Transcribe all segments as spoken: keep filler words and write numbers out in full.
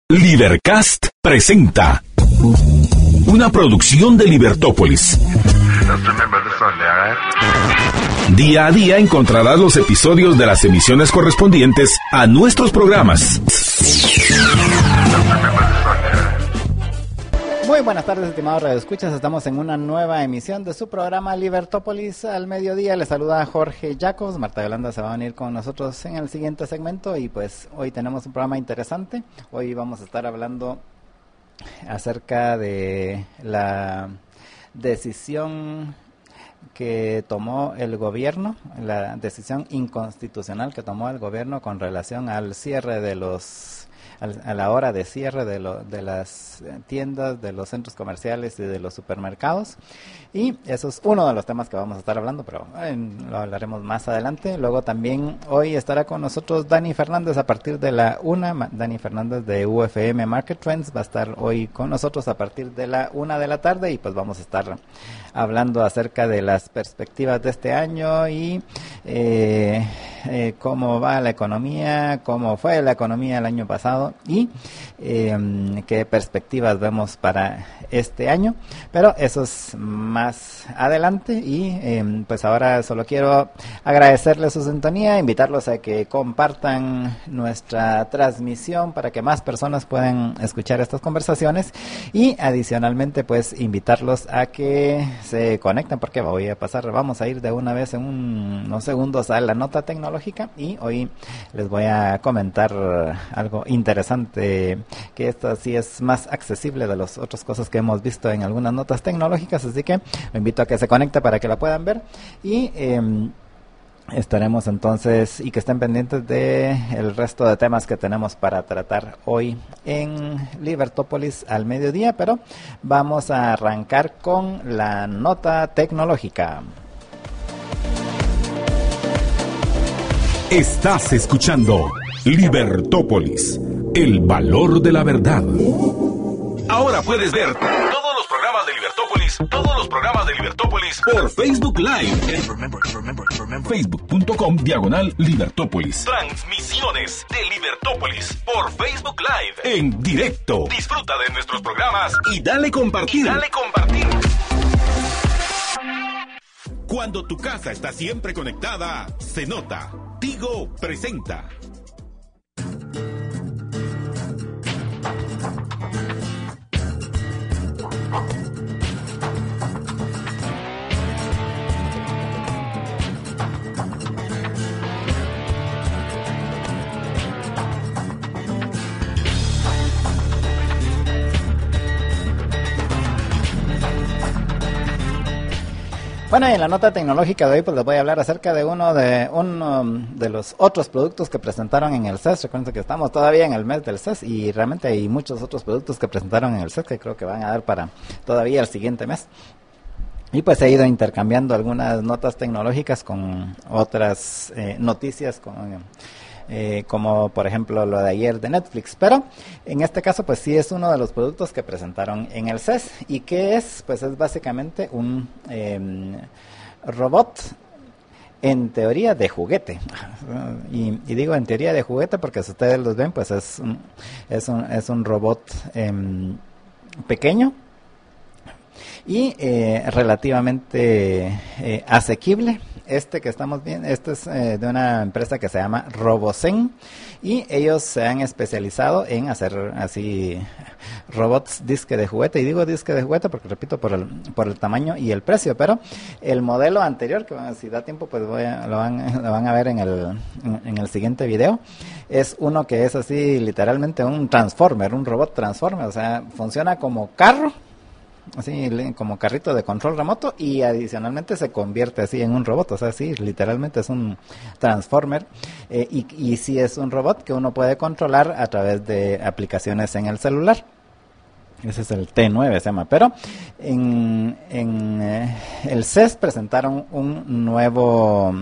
Libercast presenta una producción de Libertópolis. Día a día encontrarás los episodios de las emisiones correspondientes a nuestros programas. Muy buenas tardes, estimados radioescuchas. Estamos en una nueva emisión de su programa Libertópolis al mediodía. Les saluda Jorge Jacobs. Marta Yolanda se va a venir con nosotros en el siguiente segmento y pues hoy tenemos un programa interesante. Hoy vamos a estar hablando acerca de la decisión que tomó el gobierno, la decisión inconstitucional que tomó el gobierno con relación al cierre de los a la hora de cierre de, lo, de las tiendas, de los centros comerciales y de los supermercados. Y eso es uno de los temas que vamos a estar hablando, pero eh, lo hablaremos más adelante. Luego también hoy estará con nosotros Dani Fernández a partir de la una. Dani Fernández de U F M Market Trends va a estar hoy con nosotros a partir de la una de la tarde y pues vamos a estar hablando acerca de las perspectivas de este año y eh, eh, cómo va la economía, cómo fue la economía el año pasado y eh, qué perspectivas vemos para este año, pero eso es más adelante y eh, pues ahora solo quiero agradecerles su sintonía, invitarlos a que compartan nuestra transmisión para que más personas puedan escuchar estas conversaciones y adicionalmente pues invitarlos a que se conecten porque voy a pasar, vamos a ir de una vez en un, unos segundos a la nota tecnológica y hoy les voy a comentar algo interesante, que esto sí es más accesible de las otras cosas que hemos visto en algunas notas tecnológicas, así que lo invito a que se conecte para que la puedan ver y eh, estaremos entonces y que estén pendientes de el resto de temas que tenemos para tratar hoy en Libertópolis al mediodía, pero vamos a arrancar con la nota tecnológica. Estás escuchando Libertópolis, el valor de la verdad. Ahora puedes ver todos los programas de Libertópolis, todos los programas de Libertópolis por Facebook Live. Facebook punto com diagonal Libertópolis. Transmisiones de Libertópolis por Facebook Live en directo. Disfruta de nuestros programas y dale compartir. Y dale compartir. Cuando tu casa está siempre conectada, se nota. Tigo presenta. Bueno, y en la nota tecnológica de hoy pues les voy a hablar acerca de uno de uno de los otros productos que presentaron en el C E S. Recuerden que estamos todavía en el mes del C E S y realmente hay muchos otros productos que presentaron en el C E S que creo que van a dar para todavía el siguiente mes. Y pues he ido intercambiando algunas notas tecnológicas con otras eh, noticias con... Eh, como por ejemplo lo de ayer de Netflix, pero en este caso pues sí es uno de los productos que presentaron en el C E S. ¿Y qué es? Pues es básicamente un eh, robot en teoría de juguete, y, y digo en teoría de juguete porque si ustedes los ven pues es un, es un, es un robot eh, pequeño y eh, relativamente eh, asequible. Este que estamos viendo, este es eh, de una empresa que se llama Robozen y ellos se han especializado en hacer así robots disque de juguete, y digo disque de juguete porque repito por el por el tamaño y el precio, pero el modelo anterior, que si da tiempo pues voy a, lo, van, lo van a ver en el en, en el siguiente video, es uno que es así literalmente un transformer, un robot transformer, o sea, funciona como carro, así como carrito de control remoto y adicionalmente se convierte así en un robot, o sea, sí, literalmente es un transformer eh, y, y sí es un robot que uno puede controlar a través de aplicaciones en el celular. Ese es el T nueve se llama, pero en, en eh, el C E S presentaron un nuevo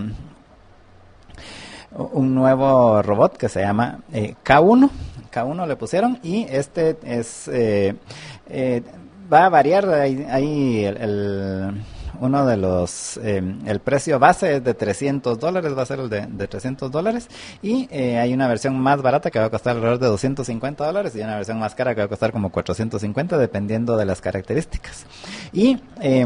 un nuevo robot que se llama eh, K uno, K uno le pusieron, y este es eh, eh, va a variar ahí, ahí el, el uno de los, eh, el precio base es de trescientos dólares, va a ser el de, de trescientos dólares, y eh, hay una versión más barata que va a costar alrededor de doscientos cincuenta dólares y una versión más cara que va a costar como cuatrocientos cincuenta dependiendo de las características. Y eh,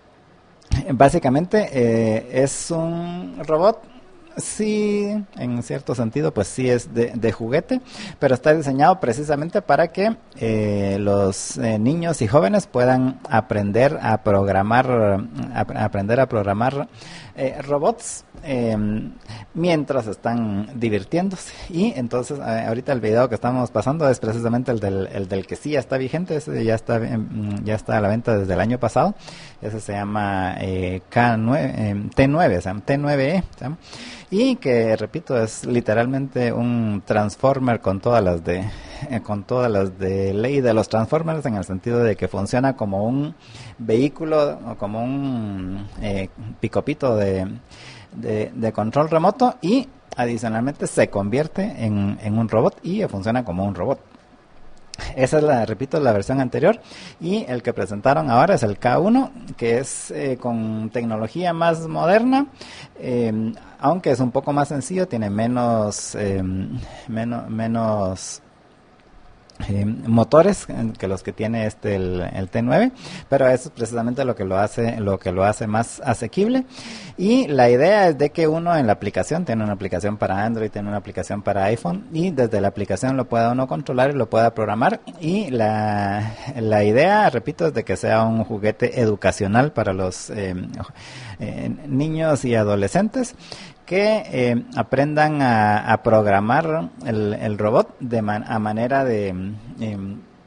básicamente eh, es un robot. Sí, en cierto sentido, pues sí es de, de juguete, pero está diseñado precisamente para que eh, los eh, niños y jóvenes puedan aprender a programar, a, a aprender a programar eh, robots eh, mientras están divirtiéndose. Y entonces, eh, ahorita el video que estamos pasando es precisamente el del, el del que sí ya está vigente, ese ya está, eh, ya está a la venta desde el año pasado. Ese se llama eh, K nueve, eh, T nueve, o sea, T nueve E, ¿sí? Y que, repito, es literalmente un Transformer con todas las de eh, con todas las de ley de los Transformers, en el sentido de que funciona como un vehículo o como un eh, picopito de, de, de control remoto, y adicionalmente se convierte en, en un robot y funciona como un robot. Esa es la, repito, la versión anterior, y el que presentaron ahora es el K uno, que es eh, con tecnología más moderna, eh, aunque es un poco más sencillo, tiene menos, eh, menos, menos Eh, motores que los que tiene este el, el T nueve, pero eso es precisamente lo que lo hace lo que lo hace más asequible. Y la idea es de que uno en la aplicación tiene una aplicación para Android, tiene una aplicación para iPhone, y desde la aplicación lo pueda uno controlar y lo pueda programar. Y la, la idea, repito, es de que sea un juguete educacional para los eh, eh, niños y adolescentes, que eh, aprendan a, a programar el, el robot de man, a manera de eh,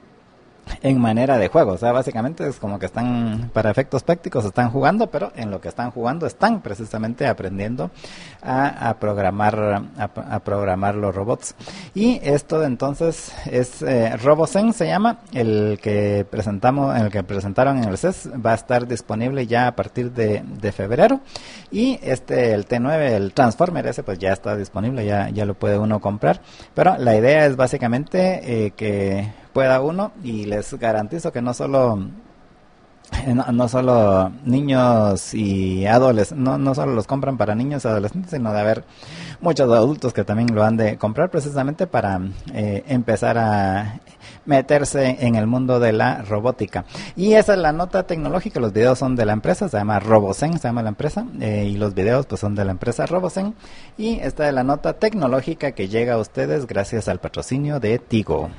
en manera de juego. O sea, básicamente es como que están, para efectos prácticos, están jugando, pero en lo que están jugando están precisamente aprendiendo a, a programar a, a programar los robots. Y esto entonces es eh, RoboZen, se llama, el que presentamos, el que presentaron en el C E S, va a estar disponible ya a partir de, de febrero. Y este, el T nueve, el Transformer ese, pues ya está disponible, ya, ya lo puede uno comprar. Pero la idea es básicamente eh, que pueda uno, y les garantizo que no solo no, no solo niños y adolescentes, no, no solo los compran para niños y adolescentes, sino de haber muchos adultos que también lo han de comprar precisamente para eh, empezar a meterse en el mundo de la robótica. Y esa es la nota tecnológica. Los videos son de la empresa, se llama RoboZen, se llama la empresa, eh, y los videos pues son de la empresa RoboZen. Y esta es la nota tecnológica que llega a ustedes gracias al patrocinio de Tigo.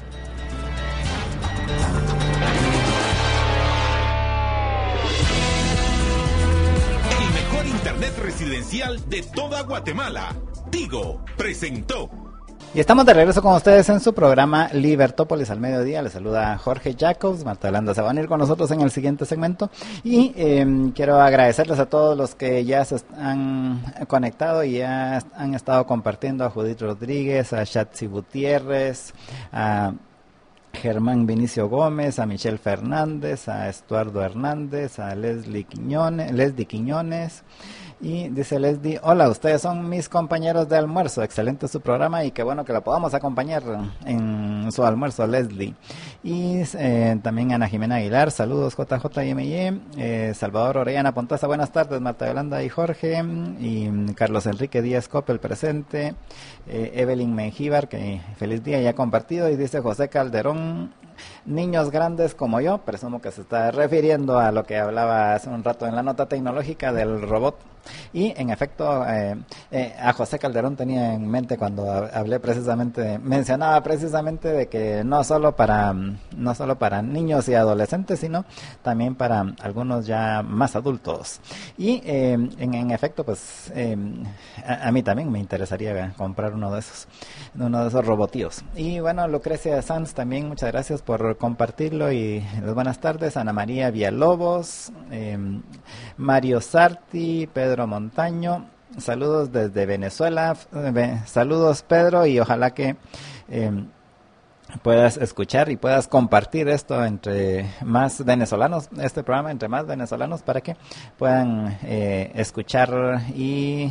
Residencial de toda Guatemala. Tigo presentó. Y estamos de regreso con ustedes en su programa Libertópolis al mediodía. Les saluda Jorge Jacobs. Marta Yolanda se va a unir con nosotros en el siguiente segmento. Y eh, quiero agradecerles a todos los que ya se han conectado y ya han estado compartiendo: a Judith Rodríguez, a Shatsi Gutiérrez, a Germán Vinicio Gómez, a Michelle Fernández, a Estuardo Hernández, a Leslie Quiñones, Leslie Quiñones. Y dice Leslie: hola, ustedes son mis compañeros de almuerzo, excelente su programa y qué bueno que la podamos acompañar en su almuerzo, Leslie. Y eh, también Ana Jimena Aguilar, saludos J J M Y, eh, Salvador Orellana Pontaza, buenas tardes Marta Yolanda y Jorge, y Carlos Enrique Díaz Coppel presente, eh, Evelyn Mengíbar, que feliz día ya compartido, y dice José Calderón: niños grandes como yo. Presumo que se está refiriendo a lo que hablaba hace un rato en la nota tecnológica del robot. Y en efecto, eh, eh, a José Calderón tenía en mente cuando hablé precisamente, mencionaba precisamente de que no solo para no solo para niños y adolescentes, sino también para algunos ya más adultos. Y eh, en, en efecto, pues eh, a, a mí también me interesaría comprar uno de esos, uno de esos robotíos. Y bueno, Lucrecia Sanz también, muchas gracias por compartirlo y las buenas tardes. Ana María Villalobos, eh, Mario Sarti, Pedro Montaño, saludos desde Venezuela. Eh, saludos Pedro, y ojalá que eh, puedas escuchar y puedas compartir esto entre más venezolanos, este programa entre más venezolanos, para que puedan eh, escuchar y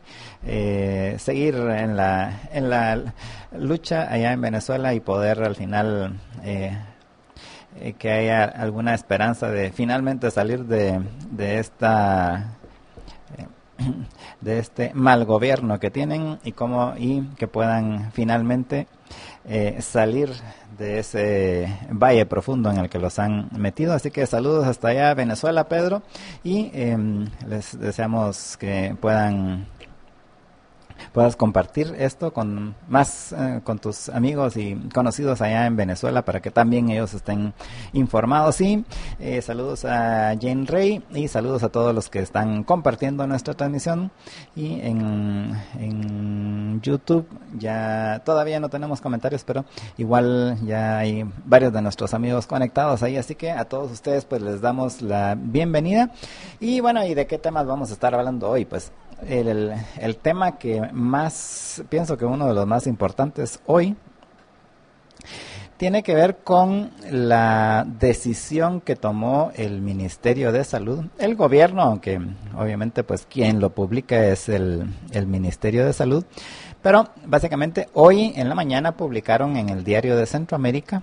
Eh, seguir en la en la lucha allá en Venezuela y poder al final eh, eh, que haya alguna esperanza de finalmente salir de, de esta eh, de este mal gobierno que tienen y cómo y que puedan finalmente eh, salir de ese valle profundo en el que los han metido. Así que saludos hasta allá, Venezuela, Pedro, y eh, les deseamos que puedan puedas compartir esto con más eh, con tus amigos y conocidos allá en Venezuela para que también ellos estén informados. Y eh, saludos a Jane Ray y saludos a todos los que están compartiendo nuestra transmisión. Y en, en YouTube ya todavía no tenemos comentarios, pero igual ya hay varios de nuestros amigos conectados ahí, así que a todos ustedes pues les damos la bienvenida. Y bueno, ¿y de qué temas vamos a estar hablando hoy? Pues El, el, el tema que más, pienso que uno de los más importantes hoy, tiene que ver con la decisión que tomó el Ministerio de Salud, el gobierno, aunque obviamente pues quien lo publica es el, el Ministerio de Salud, pero básicamente hoy en la mañana publicaron en el Diario de Centroamérica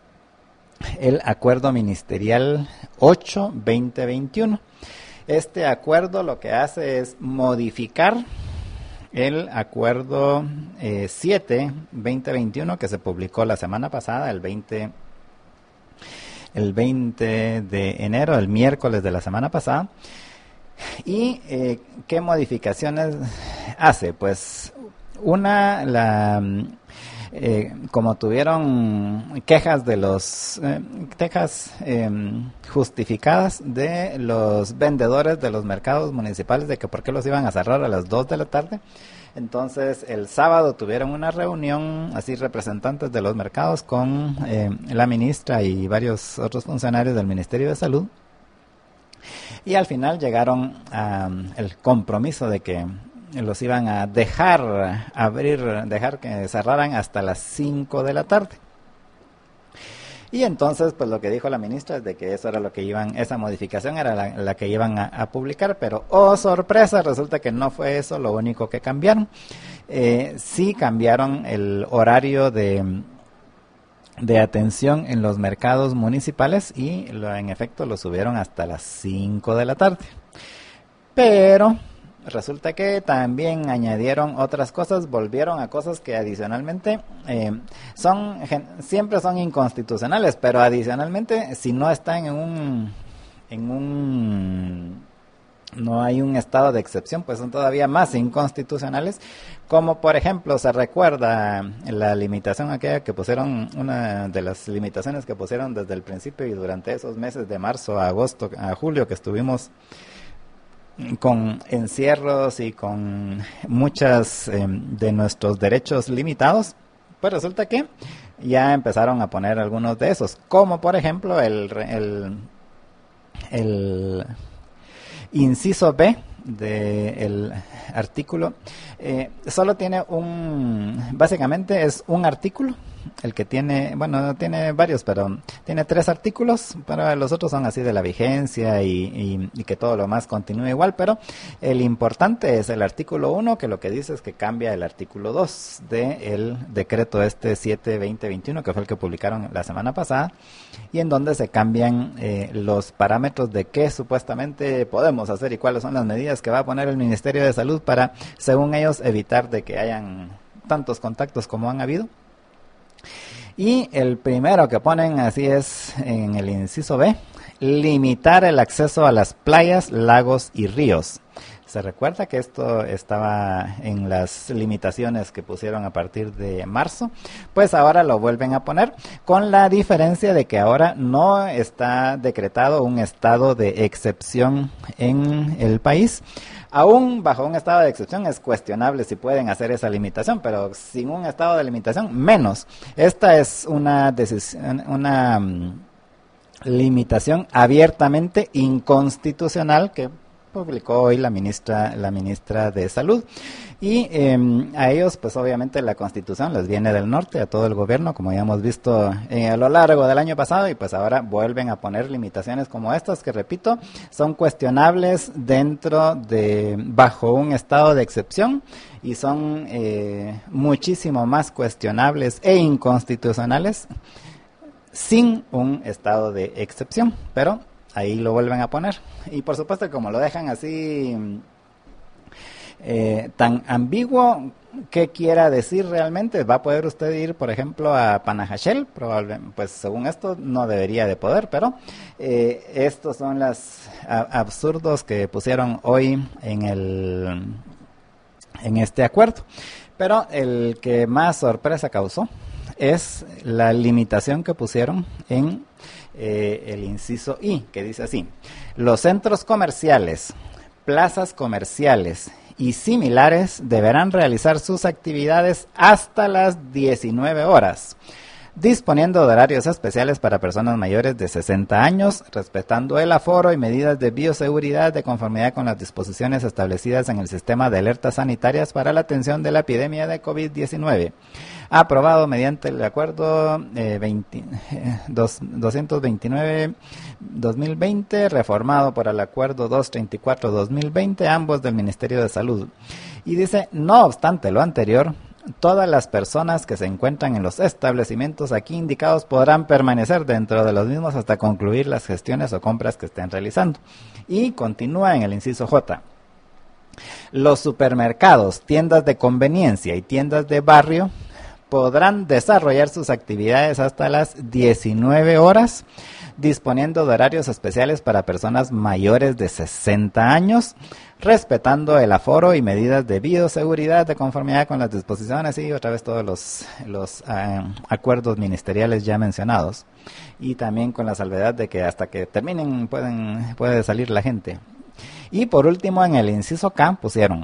el Acuerdo Ministerial ocho veinte veintiuno. Este acuerdo lo que hace es modificar el acuerdo eh, siete veinte veintiuno que se publicó la semana pasada, el veinte, el veinte de enero, el miércoles de la semana pasada. ¿Y eh, qué modificaciones hace? Pues una, la... Eh, como tuvieron quejas de los eh, quejas eh, justificadas de los vendedores de los mercados municipales de que por qué los iban a cerrar a las dos de la tarde, entonces el sábado tuvieron una reunión así representantes de los mercados con eh, la ministra y varios otros funcionarios del Ministerio de Salud, y al final llegaron al compromiso de que los iban a dejar abrir, dejar que cerraran hasta las cinco de la tarde. Y entonces, pues lo que dijo la ministra es de que eso era lo que iban, esa modificación era la, la que iban a, a publicar, pero oh sorpresa, resulta que no fue eso lo único que cambiaron. Eh, sí cambiaron el horario de, de atención en los mercados municipales y lo, en efecto lo subieron hasta las cinco de la tarde. Pero resulta que también añadieron otras cosas, volvieron a cosas que adicionalmente eh, son siempre son inconstitucionales, pero adicionalmente si no están en un en un no hay un estado de excepción, pues son todavía más inconstitucionales, como por ejemplo se recuerda la limitación aquella que pusieron, una de las limitaciones que pusieron desde el principio y durante esos meses de marzo a agosto a julio que estuvimos con encierros y con muchas eh, de nuestros derechos limitados. Pues resulta que ya empezaron a poner algunos de esos, como por ejemplo el, el, el inciso B del artículo, eh, solo tiene un, básicamente es un artículo, el que tiene, bueno, tiene varios, pero tiene tres artículos, pero los otros son así de la vigencia y, y, y que todo lo más continúe igual, pero el importante es el artículo uno, que lo que dice es que cambia el artículo dos del decreto este siete veinte veintiuno, que fue el que publicaron la semana pasada, y en donde se cambian eh, los parámetros de qué supuestamente podemos hacer y cuáles son las medidas que va a poner el Ministerio de Salud para, según ellos, evitar de que hayan tantos contactos como han habido. Y el primero que ponen, así es, en el inciso B, limitar el acceso a las playas, lagos y ríos. Se recuerda que esto estaba en las limitaciones que pusieron a partir de marzo, pues ahora lo vuelven a poner, con la diferencia de que ahora no está decretado un estado de excepción en el país. Aún bajo un estado de excepción es cuestionable si pueden hacer esa limitación, pero sin un estado de limitación, menos. Esta es una decisión, una um, limitación abiertamente inconstitucional que publicó hoy la ministra, la ministra de Salud. Y eh, a ellos, pues obviamente la Constitución les viene del norte, a todo el gobierno, como ya hemos visto eh, a lo largo del año pasado, y pues ahora vuelven a poner limitaciones como estas, que repito, son cuestionables dentro de, bajo un estado de excepción, y son eh, muchísimo más cuestionables e inconstitucionales sin un estado de excepción, pero ahí lo vuelven a poner. Y por supuesto, como lo dejan así eh, tan ambiguo, ¿qué quiera decir realmente? ¿Va a poder usted ir, por ejemplo, a Panajachel? Probablemente, pues según esto no debería de poder, pero eh, estos son los absurdos que pusieron hoy en el en este acuerdo. Pero el que más sorpresa causó es la limitación que pusieron en eh, el inciso I, que dice así: los centros comerciales, plazas comerciales y similares deberán realizar sus actividades hasta las diecinueve horas, disponiendo de horarios especiales para personas mayores de sesenta años, respetando el aforo y medidas de bioseguridad de conformidad con las disposiciones establecidas en el sistema de alertas sanitarias para la atención de la epidemia de COVID diecinueve, aprobado mediante el acuerdo eh, veinte, eh, dos, doscientos veintinueve dos mil veinte, reformado por el acuerdo doscientos treinta y cuatro dos mil veinte, ambos del Ministerio de Salud. Y dice, no obstante lo anterior, todas las personas que se encuentran en los establecimientos aquí indicados podrán permanecer dentro de los mismos hasta concluir las gestiones o compras que estén realizando. Y continúa en el inciso J. Los supermercados, tiendas de conveniencia y tiendas de barrio podrán desarrollar sus actividades hasta las diecinueve horas, disponiendo de horarios especiales para personas mayores de sesenta años, respetando el aforo y medidas de bioseguridad de conformidad con las disposiciones y otra vez todos los, los uh, acuerdos ministeriales ya mencionados, y también con la salvedad de que hasta que terminen pueden puede salir la gente. Y por último, en el inciso K pusieron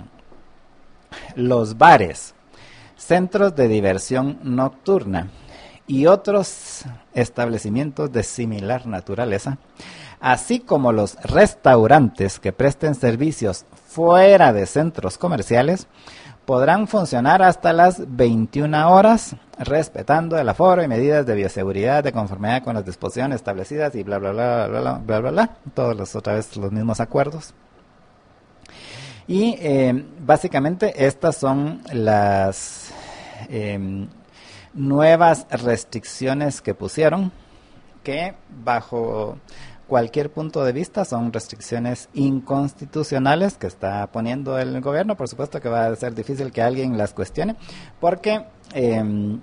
los bares, centros de diversión nocturna y otros establecimientos de similar naturaleza, así como los restaurantes que presten servicios fuera de centros comerciales, podrán funcionar hasta las veintiuna horas, respetando el aforo y medidas de bioseguridad de conformidad con las disposiciones establecidas y bla, bla, bla, bla, bla, bla, bla, bla, todos los, otra vez los mismos acuerdos. Y eh, básicamente estas son las eh, nuevas restricciones que pusieron, que bajo cualquier punto de vista son restricciones inconstitucionales que está poniendo el gobierno. Por supuesto que va a ser difícil que alguien las cuestione, porque eh,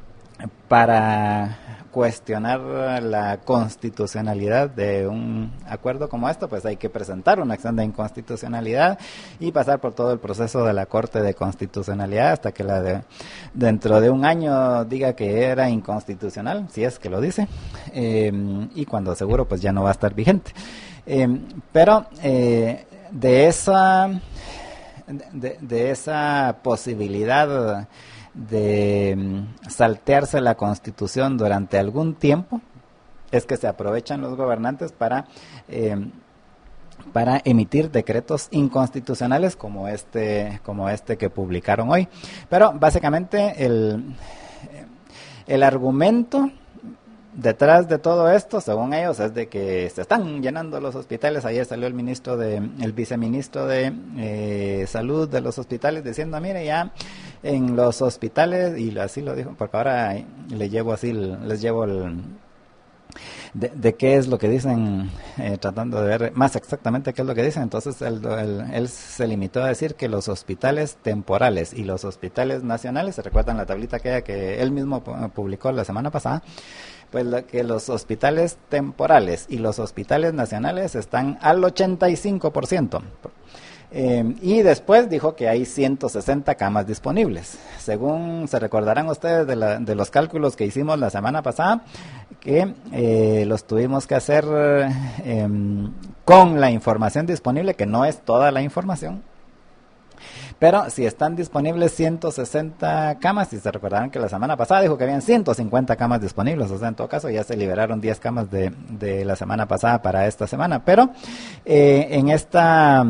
para cuestionar la constitucionalidad de un acuerdo como esto, pues hay que presentar una acción de inconstitucionalidad y pasar por todo el proceso de la Corte de Constitucionalidad hasta que la de dentro de un año diga que era inconstitucional, si es que lo dice, eh, y cuando seguro pues ya no va a estar vigente. Eh, pero eh, de esa de, de esa posibilidad de saltearse la Constitución durante algún tiempo, es que se aprovechan los gobernantes para eh, para emitir decretos inconstitucionales como este como este que publicaron hoy. Pero básicamente el el argumento detrás de todo esto, según ellos, es de que se están llenando los hospitales. Ayer salió el ministro de, el viceministro de eh, salud de los hospitales diciendo, mire, ya en los hospitales, y así lo dijo, porque ahora le llevo así, les llevo el de, de qué es lo que dicen, eh, tratando de ver más exactamente qué es lo que dicen. Entonces él, él, él se limitó a decir que los hospitales temporales y los hospitales nacionales, se recuerdan la tablita aquella que él mismo publicó la semana pasada, pues la, que los hospitales temporales y los hospitales nacionales están al ochenta y cinco por ciento. Eh, y después dijo que hay ciento sesenta camas disponibles. Según se recordarán ustedes de, la, de los cálculos que hicimos la semana pasada, que eh, los tuvimos que hacer eh, con la información disponible, que no es toda la información. Pero si están disponibles ciento sesenta camas, y se recordarán que la semana pasada dijo que habían ciento cincuenta camas disponibles, o sea, en todo caso ya se liberaron diez camas de, de la semana pasada para esta semana. Pero eh, en esta,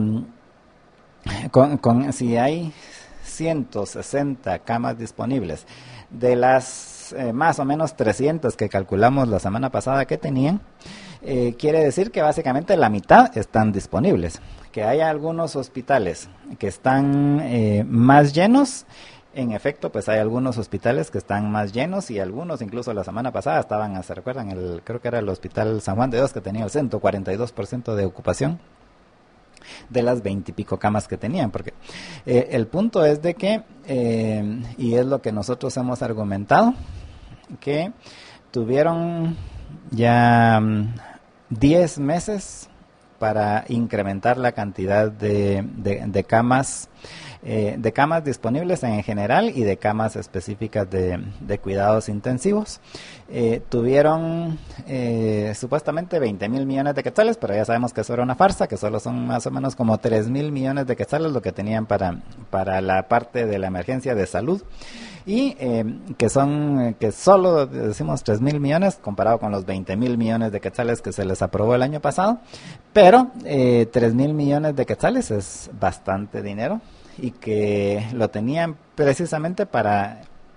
con, con, si hay ciento sesenta camas disponibles, de las eh, más o menos trescientas que calculamos la semana pasada que tenían, eh, quiere decir que básicamente la mitad están disponibles. Que hay algunos hospitales que están eh, más llenos en efecto, pues hay algunos hospitales que están más llenos y algunos, incluso la semana pasada, estaban, ¿se recuerdan? El, creo que era el Hospital San Juan de Dios, que tenía el ciento cuarenta y dos por ciento de ocupación de las veintipico camas que tenían, porque eh, el punto es de que, eh, y es lo que nosotros hemos argumentado, que tuvieron ya diez meses para incrementar la cantidad de, de, de camas eh, de camas disponibles en general y de camas específicas de, de cuidados intensivos. Eh, tuvieron eh, supuestamente veinte mil millones de quetzales, pero ya sabemos que eso era una farsa, que solo son más o menos como tres mil millones de quetzales lo que tenían para, para la parte de la emergencia de salud. Y eh, que son, que solo decimos tres mil millones comparado con los veinte mil millones de quetzales que se les aprobó el año pasado, pero eh, tres mil millones de quetzales es bastante dinero y que lo tenían precisamente para,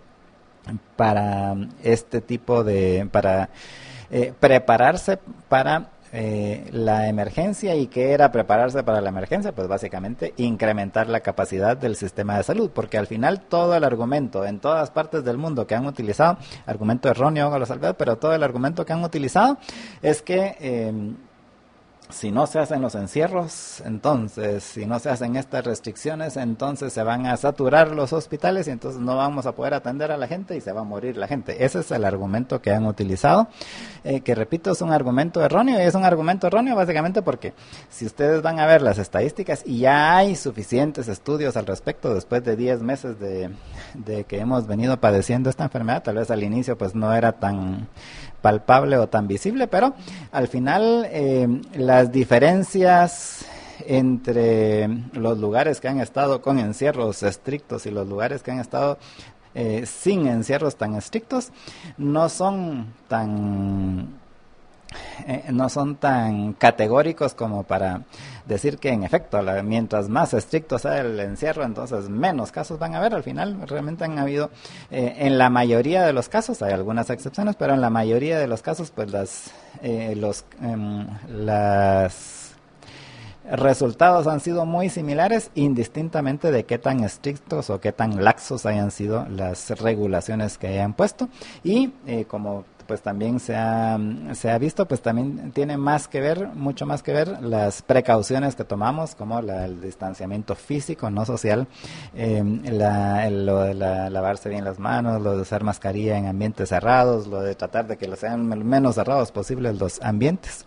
para este tipo de, para eh, prepararse para Eh, la emergencia. ¿Y qué era prepararse para la emergencia? Pues básicamente incrementar la capacidad del sistema de salud, porque al final todo el argumento en todas partes del mundo que han utilizado, argumento erróneo, Gonzalo Salvador, pero todo el argumento que han utilizado es que eh, si no se hacen los encierros, entonces, si no se hacen estas restricciones, entonces se van a saturar los hospitales y entonces no vamos a poder atender a la gente y se va a morir la gente. Ese es el argumento que han utilizado, eh, que repito, es un argumento erróneo, y es un argumento erróneo básicamente porque si ustedes van a ver las estadísticas, y ya hay suficientes estudios al respecto después de diez meses de, de que hemos venido padeciendo esta enfermedad, tal vez al inicio pues no era tan palpable o tan visible, pero al final eh, las diferencias entre los lugares que han estado con encierros estrictos y los lugares que han estado eh, sin encierros tan estrictos no son tan eh, no son tan categóricos como para decir que en efecto la, mientras más estricto sea el encierro, entonces menos casos van a haber. Al final realmente han habido eh, en la mayoría de los casos, hay algunas excepciones, pero en la mayoría de los casos pues las eh, los eh, las resultados han sido muy similares, indistintamente de qué tan estrictos o qué tan laxos hayan sido las regulaciones que hayan puesto. Y eh, como pues también se ha, se ha visto, pues también tiene más que ver, mucho más que ver las precauciones que tomamos, como la, el distanciamiento físico, no social, eh, la, el, lo de la, lavarse bien las manos, lo de usar mascarilla en ambientes cerrados, lo de tratar de que los sean menos cerrados posibles los ambientes.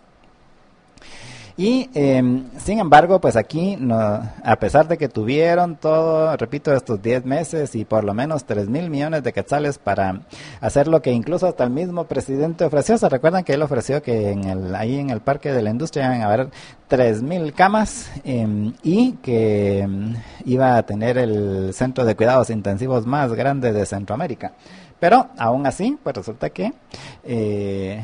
Y eh, sin embargo, pues aquí, no, a pesar de que tuvieron todo, repito, estos diez meses y por lo menos tres mil millones de quetzales para hacer lo que incluso hasta el mismo presidente ofreció. ¿Se recuerdan que él ofreció que en el, ahí en el Parque de la Industria iban a haber tres mil camas eh, y que eh, iba a tener el centro de cuidados intensivos más grande de Centroamérica? Pero aún así, pues resulta que Eh,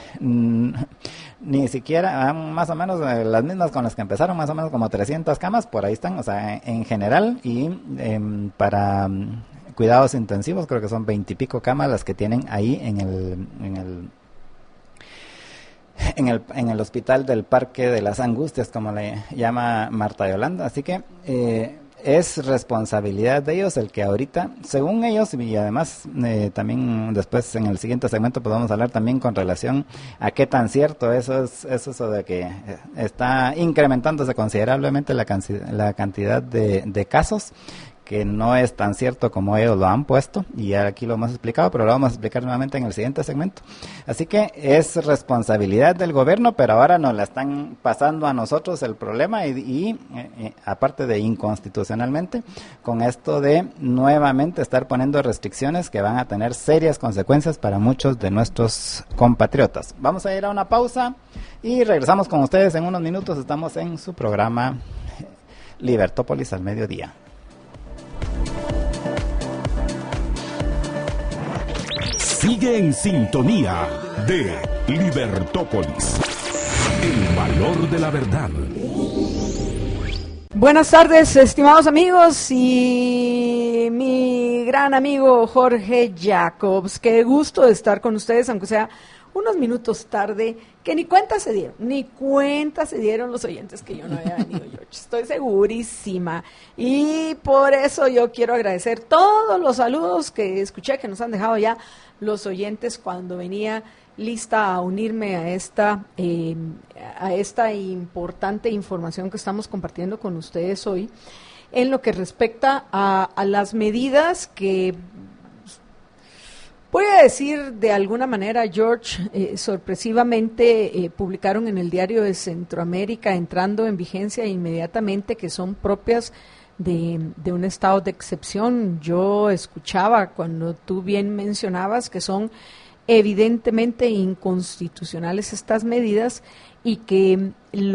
ni siquiera, más o menos eh, las mismas con las que empezaron, más o menos como trescientas camas, por ahí están, o sea, en, en general, y eh, para um, cuidados intensivos creo que son veintipico camas las que tienen ahí en el, en el en el en el hospital del Parque de las Angustias, como le llama Marta Yolanda. Así que eh, es responsabilidad de ellos el que ahorita, según ellos, y además eh, también después en el siguiente segmento podemos hablar también con relación a qué tan cierto eso es, es eso de que está incrementándose considerablemente la, canci- la cantidad de, de casos, que no es tan cierto como ellos lo han puesto, y ya aquí lo hemos explicado, pero lo vamos a explicar nuevamente en el siguiente segmento. Así que es responsabilidad del gobierno, pero ahora nos la están pasando a nosotros el problema, y, y eh, aparte de inconstitucionalmente, con esto de nuevamente estar poniendo restricciones que van a tener serias consecuencias para muchos de nuestros compatriotas. Vamos a ir a una pausa y regresamos con ustedes en unos minutos. Estamos en su programa Libertópolis al mediodía. Sigue en sintonía de Libertópolis, el valor de la verdad. Buenas tardes, estimados amigos, y mi gran amigo Jorge Jacobs. Qué gusto de estar con ustedes, aunque sea unos minutos tarde, que ni cuenta se dieron, ni cuenta se dieron los oyentes que yo no había venido, George. Estoy segurísima. Y por eso yo quiero agradecer todos los saludos que escuché que nos han dejado ya los oyentes cuando venía lista a unirme a esta, eh, a esta importante información que estamos compartiendo con ustedes hoy, en lo que respecta a, a las medidas que, voy a decir de alguna manera, George, eh, sorpresivamente eh, publicaron en el Diario de Centroamérica, entrando en vigencia inmediatamente, que son propias de, de un estado de excepción. Yo escuchaba cuando tú bien mencionabas que son evidentemente inconstitucionales estas medidas y que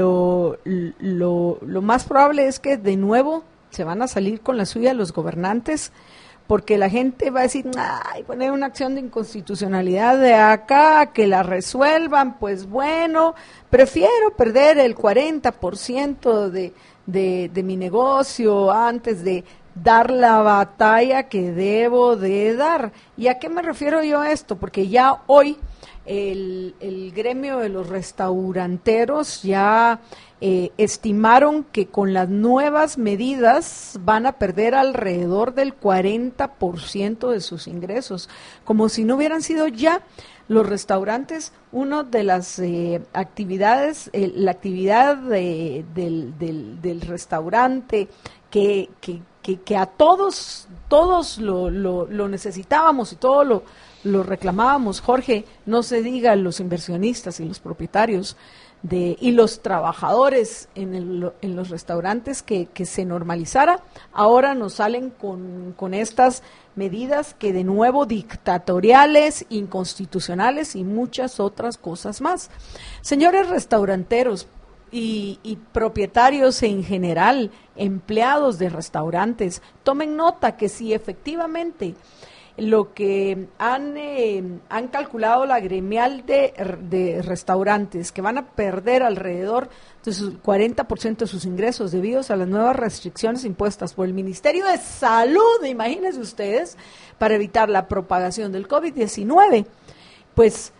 lo, lo, lo más probable es que de nuevo se van a salir con la suya los gobernantes, porque la gente va a decir, ay, poner una acción de inconstitucionalidad de acá, que la resuelvan, pues bueno, prefiero perder el cuarenta por ciento de, de, de mi negocio antes de dar la batalla que debo de dar. ¿Y a qué me refiero yo a esto? Porque ya hoy el, el gremio de los restauranteros ya eh, estimaron que con las nuevas medidas van a perder alrededor del cuarenta por ciento de sus ingresos, como si no hubieran sido ya los restaurantes una de las eh, actividades, eh, la actividad de, del, del, del restaurante que, que Que, que a todos, todos lo, lo, lo necesitábamos y todos lo, lo reclamábamos, Jorge, no se diga los inversionistas y los propietarios de y los trabajadores en, el, en los restaurantes que, que se normalizara. Ahora nos salen con, con estas medidas que de nuevo dictatoriales, inconstitucionales y muchas otras cosas más. Señores restauranteros, Y, y propietarios en general, empleados de restaurantes, tomen nota que si efectivamente lo que han, eh, han calculado la gremial de, de restaurantes, que van a perder alrededor de su cuarenta por ciento de sus ingresos debido a las nuevas restricciones impuestas por el Ministerio de Salud, imagínense ustedes, para evitar la propagación del COVID diecinueve, pues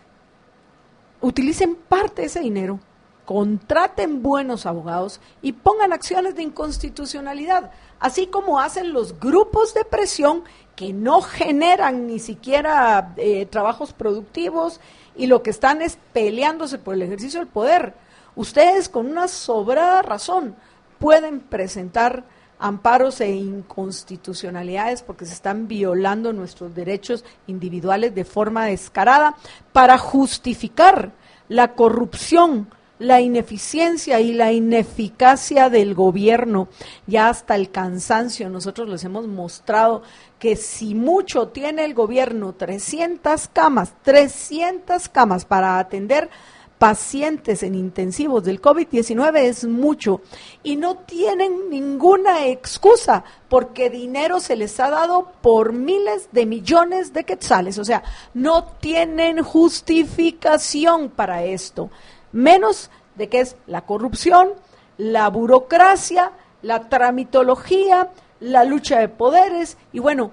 utilicen parte de ese dinero, contraten buenos abogados y pongan acciones de inconstitucionalidad, así como hacen los grupos de presión que no generan ni siquiera eh, trabajos productivos y lo que están es peleándose por el ejercicio del poder. Ustedes con una sobrada razón pueden presentar amparos e inconstitucionalidades porque se están violando nuestros derechos individuales de forma descarada para justificar la corrupción, la ineficiencia y la ineficacia del gobierno, ya hasta el cansancio. Nosotros les hemos mostrado que si mucho tiene el gobierno, trescientas camas, trescientas camas para atender pacientes en intensivos del COVID diecinueve es mucho y no tienen ninguna excusa porque dinero se les ha dado por miles de millones de quetzales, o sea, no tienen justificación para esto. Menos de que es la corrupción, la burocracia, la tramitología, la lucha de poderes y bueno,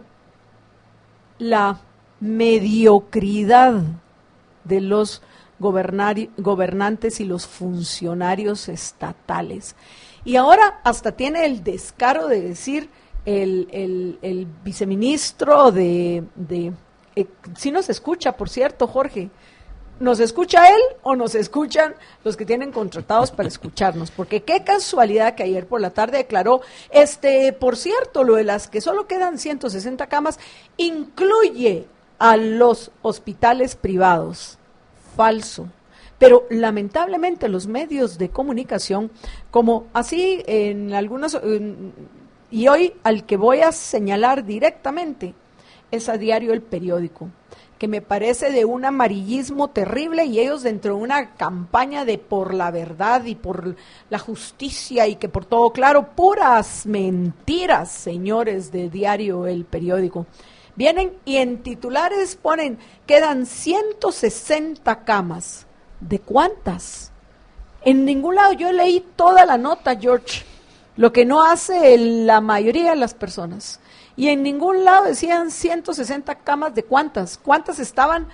la mediocridad de los gobernar- gobernantes y los funcionarios estatales. Y ahora hasta tiene el descaro de decir el, el, el viceministro de, de eh, si nos escucha, por cierto, Jorge, ¿nos escucha él o nos escuchan los que tienen contratados para escucharnos? Porque qué casualidad que ayer por la tarde declaró, este, por cierto, lo de las que solo quedan ciento sesenta camas, incluye a los hospitales privados. Falso. Pero lamentablemente los medios de comunicación, como así en algunos, en, y hoy al que voy a señalar directamente, es a Diario El Periódico, que me parece de un amarillismo terrible y ellos dentro de una campaña de por la verdad y por la justicia y que por todo claro, puras mentiras, señores de Diario El Periódico. Vienen y en titulares ponen, quedan ciento sesenta camas. ¿De cuántas? En ningún lado, yo leí toda la nota, George, lo que no hace la mayoría de las personas. Y en ningún lado decían ciento sesenta camas, ¿de cuántas? ¿Cuántas estaban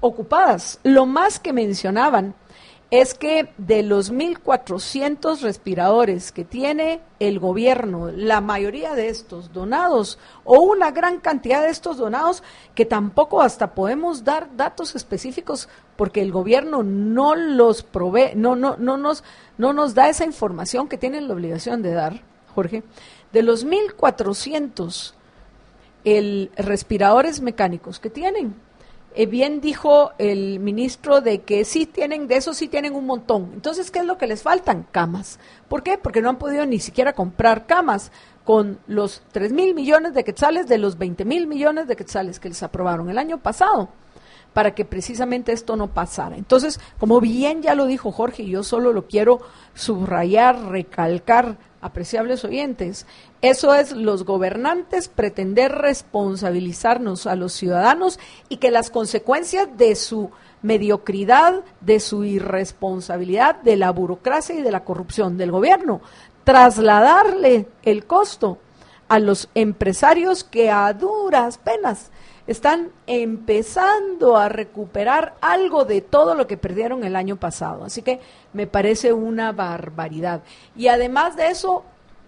ocupadas. Lo más que mencionaban es que de los mil cuatrocientos respiradores que tiene el gobierno, la mayoría de estos donados, o una gran cantidad de estos donados, que tampoco hasta podemos dar datos específicos porque el gobierno no los provee, no, no, no, nos, no nos da esa información que tienen la obligación de dar, Jorge. De los mil cuatrocientos el respiradores mecánicos que tienen, Eh, bien dijo el ministro de que sí tienen, de eso sí tienen un montón. Entonces, ¿qué es lo que les faltan? Camas. ¿Por qué? Porque no han podido ni siquiera comprar camas con los tres mil millones de quetzales de los veinte mil millones de quetzales que les aprobaron el año pasado para que precisamente esto no pasara. Entonces, como bien ya lo dijo Jorge, y yo solo lo quiero subrayar, recalcar, apreciables oyentes, eso es los gobernantes pretender responsabilizarnos a los ciudadanos y que las consecuencias de su mediocridad, de su irresponsabilidad, de la burocracia y de la corrupción del gobierno, trasladarle el costo a los empresarios que a duras penas están empezando a recuperar algo de todo lo que perdieron el año pasado. Así que me parece una barbaridad. Y además de eso,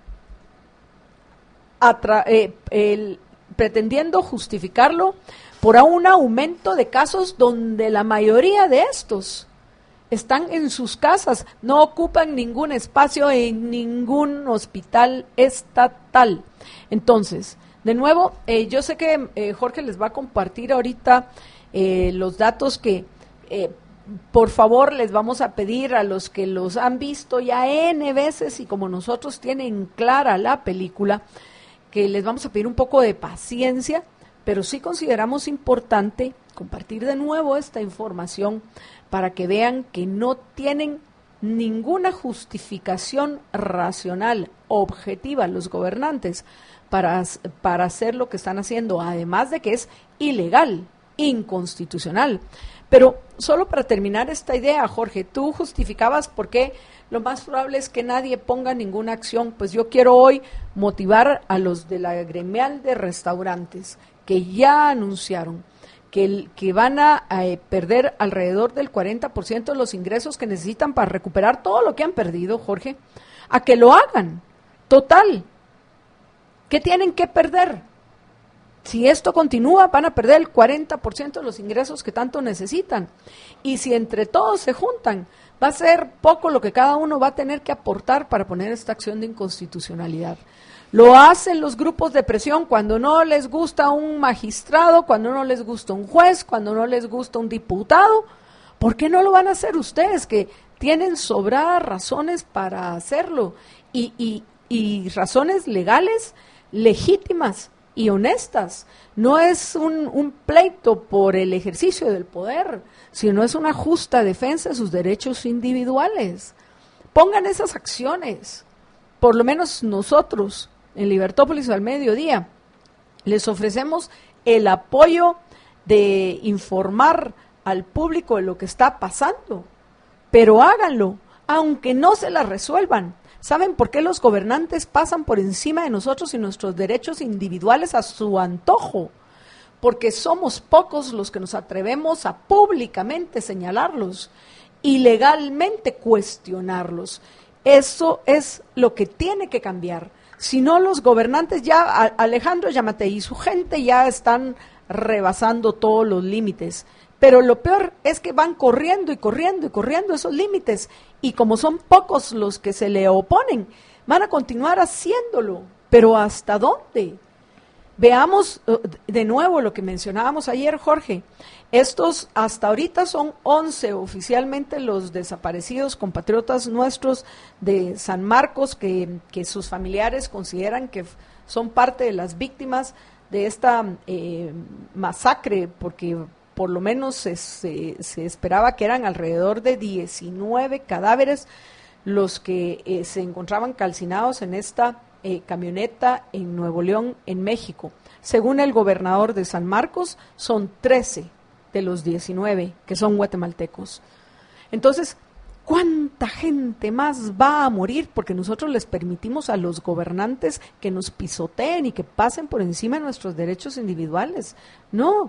atra- eh, el, pretendiendo justificarlo por un aumento de casos donde la mayoría de estos están en sus casas, no ocupan ningún espacio en ningún hospital estatal. Entonces, de nuevo, eh, yo sé que eh, Jorge les va a compartir ahorita eh, los datos que, eh, por favor, les vamos a pedir a los que los han visto ya N veces y como nosotros tienen clara la película, que les vamos a pedir un poco de paciencia, pero sí consideramos importante compartir de nuevo esta información para que vean que no tienen ninguna justificación racional, objetiva, los gobernantes, para, para hacer lo que están haciendo, además de que es ilegal, inconstitucional. Pero solo para terminar esta idea, Jorge, tú justificabas por qué lo más probable es que nadie ponga ninguna acción. Pues yo quiero hoy motivar a los de la gremial de restaurantes que ya anunciaron que, el, que van a, a perder alrededor del cuarenta por ciento de los ingresos que necesitan para recuperar todo lo que han perdido, Jorge, a que lo hagan. Total, ¿qué tienen que perder? Si esto continúa, van a perder el cuarenta por ciento de los ingresos que tanto necesitan. Y si entre todos se juntan, va a ser poco lo que cada uno va a tener que aportar para poner esta acción de inconstitucionalidad. Lo hacen los grupos de presión cuando no les gusta un magistrado, cuando no les gusta un juez, cuando no les gusta un diputado. ¿Por qué no lo van a hacer ustedes, que tienen sobradas razones para hacerlo? Y, y, y razones legales, legítimas y honestas. No es un, un pleito por el ejercicio del poder, sino es una justa defensa de sus derechos individuales. Pongan esas acciones. Por lo menos nosotros, en Libertópolis al mediodía, les ofrecemos el apoyo de informar al público de lo que está pasando, pero háganlo, aunque no se la resuelvan. ¿Saben por qué los gobernantes pasan por encima de nosotros y nuestros derechos individuales a su antojo? Porque somos pocos los que nos atrevemos a públicamente señalarlos y legalmente cuestionarlos. Eso es lo que tiene que cambiar. Si no, los gobernantes ya, Alejandro Yamatei y su gente ya están rebasando todos los límites. Pero lo peor es que van corriendo y corriendo y corriendo esos límites. Y como son pocos los que se le oponen, van a continuar haciéndolo. ¿Pero hasta dónde? Veamos de nuevo lo que mencionábamos ayer, Jorge. Estos hasta ahorita son once oficialmente los desaparecidos compatriotas nuestros de San Marcos que, que sus familiares consideran que son parte de las víctimas de esta eh, masacre, porque por lo menos se, se, se esperaba que eran alrededor de diecinueve cadáveres los que eh, se encontraban calcinados en esta eh, camioneta en Nuevo León, en México. Según el gobernador de San Marcos, son trece de los diecinueve que son guatemaltecos. Entonces, ¿cuánta gente más va a morir porque nosotros les permitimos a los gobernantes que nos pisoteen y que pasen por encima de nuestros derechos individuales? No,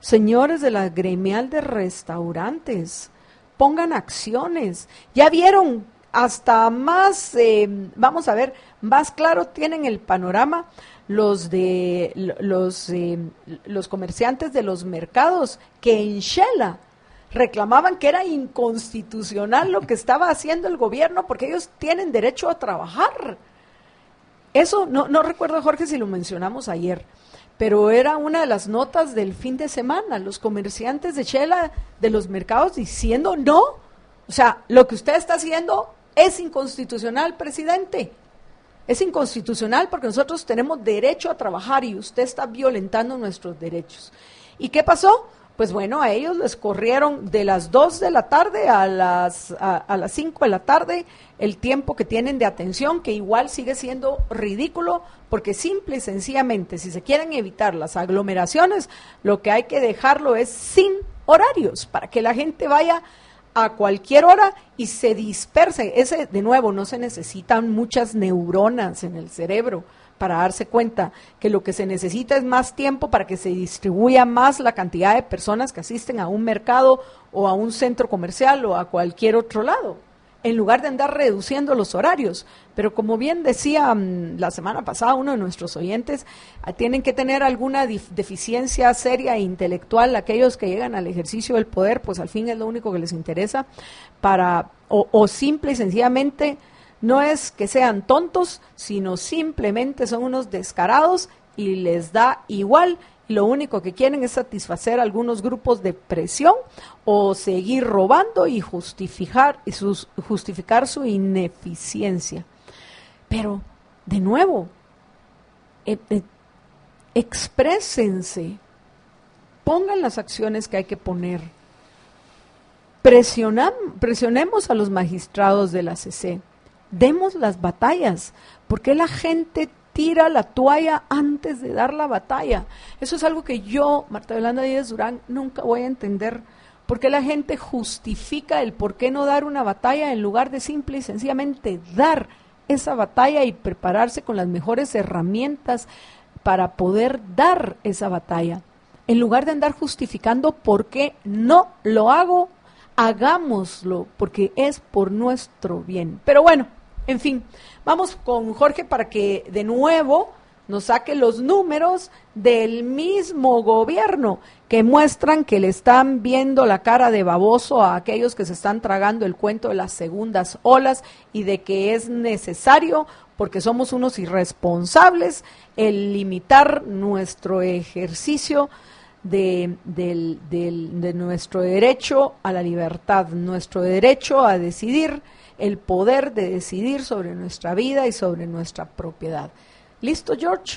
Señores de la gremial de restaurantes, pongan acciones. Ya vieron, hasta más, eh, vamos a ver, más claro tienen el panorama los de los eh, los comerciantes de los mercados que en Shela reclamaban que era inconstitucional lo que estaba haciendo el gobierno porque ellos tienen derecho a trabajar. Eso no no recuerdo, Jorge, si lo mencionamos ayer, pero era una de las notas del fin de semana, los comerciantes de Shela de los mercados diciendo no, o sea, lo que usted está haciendo es inconstitucional, presidente. Es inconstitucional porque nosotros tenemos derecho a trabajar y usted está violentando nuestros derechos. ¿Y qué pasó? Pues bueno, a ellos les corrieron de las dos de la tarde a las, a, a las cinco de la tarde el tiempo que tienen de atención, que igual sigue siendo ridículo, porque simple y sencillamente, si se quieren evitar las aglomeraciones, lo que hay que dejarlo es sin horarios, para que la gente vaya a cualquier hora y se disperse. Ese, de nuevo, no se necesitan muchas neuronas en el cerebro para darse cuenta que lo que se necesita es más tiempo para que se distribuya más la cantidad de personas que asisten a un mercado o a un centro comercial o a cualquier otro lado, en lugar de andar reduciendo los horarios. Pero como bien decía um, la semana pasada uno de nuestros oyentes, uh, tienen que tener alguna dif- deficiencia seria e intelectual aquellos que llegan al ejercicio del poder, pues al fin es lo único que les interesa, para o, o simple y sencillamente no es que sean tontos, sino simplemente son unos descarados y les da igual. Lo único que quieren es satisfacer a algunos grupos de presión o seguir robando y justificar, y sus, justificar su ineficiencia. Pero, de nuevo, eh, eh, exprésense, pongan las acciones que hay que poner, presionan, presionemos a los magistrados de la C C, demos las batallas, porque la gente tira la toalla antes de dar la batalla. Eso es algo que yo, Marta Yolanda Díaz Durán, nunca voy a entender. ¿Por qué la gente justifica el por qué no dar una batalla en lugar de simple y sencillamente dar esa batalla y prepararse con las mejores herramientas para poder dar esa batalla? En lugar de andar justificando por qué no lo hago, hagámoslo, porque es por nuestro bien. Pero bueno, en fin, vamos con Jorge para que de nuevo nos saque los números del mismo gobierno que muestran que le están viendo la cara de baboso a aquellos que se están tragando el cuento de las segundas olas y de que es necesario, porque somos unos irresponsables, el limitar nuestro ejercicio de, del, del, de nuestro derecho a la libertad, nuestro derecho a decidir, el poder de decidir sobre nuestra vida y sobre nuestra propiedad. ¿Listo, George?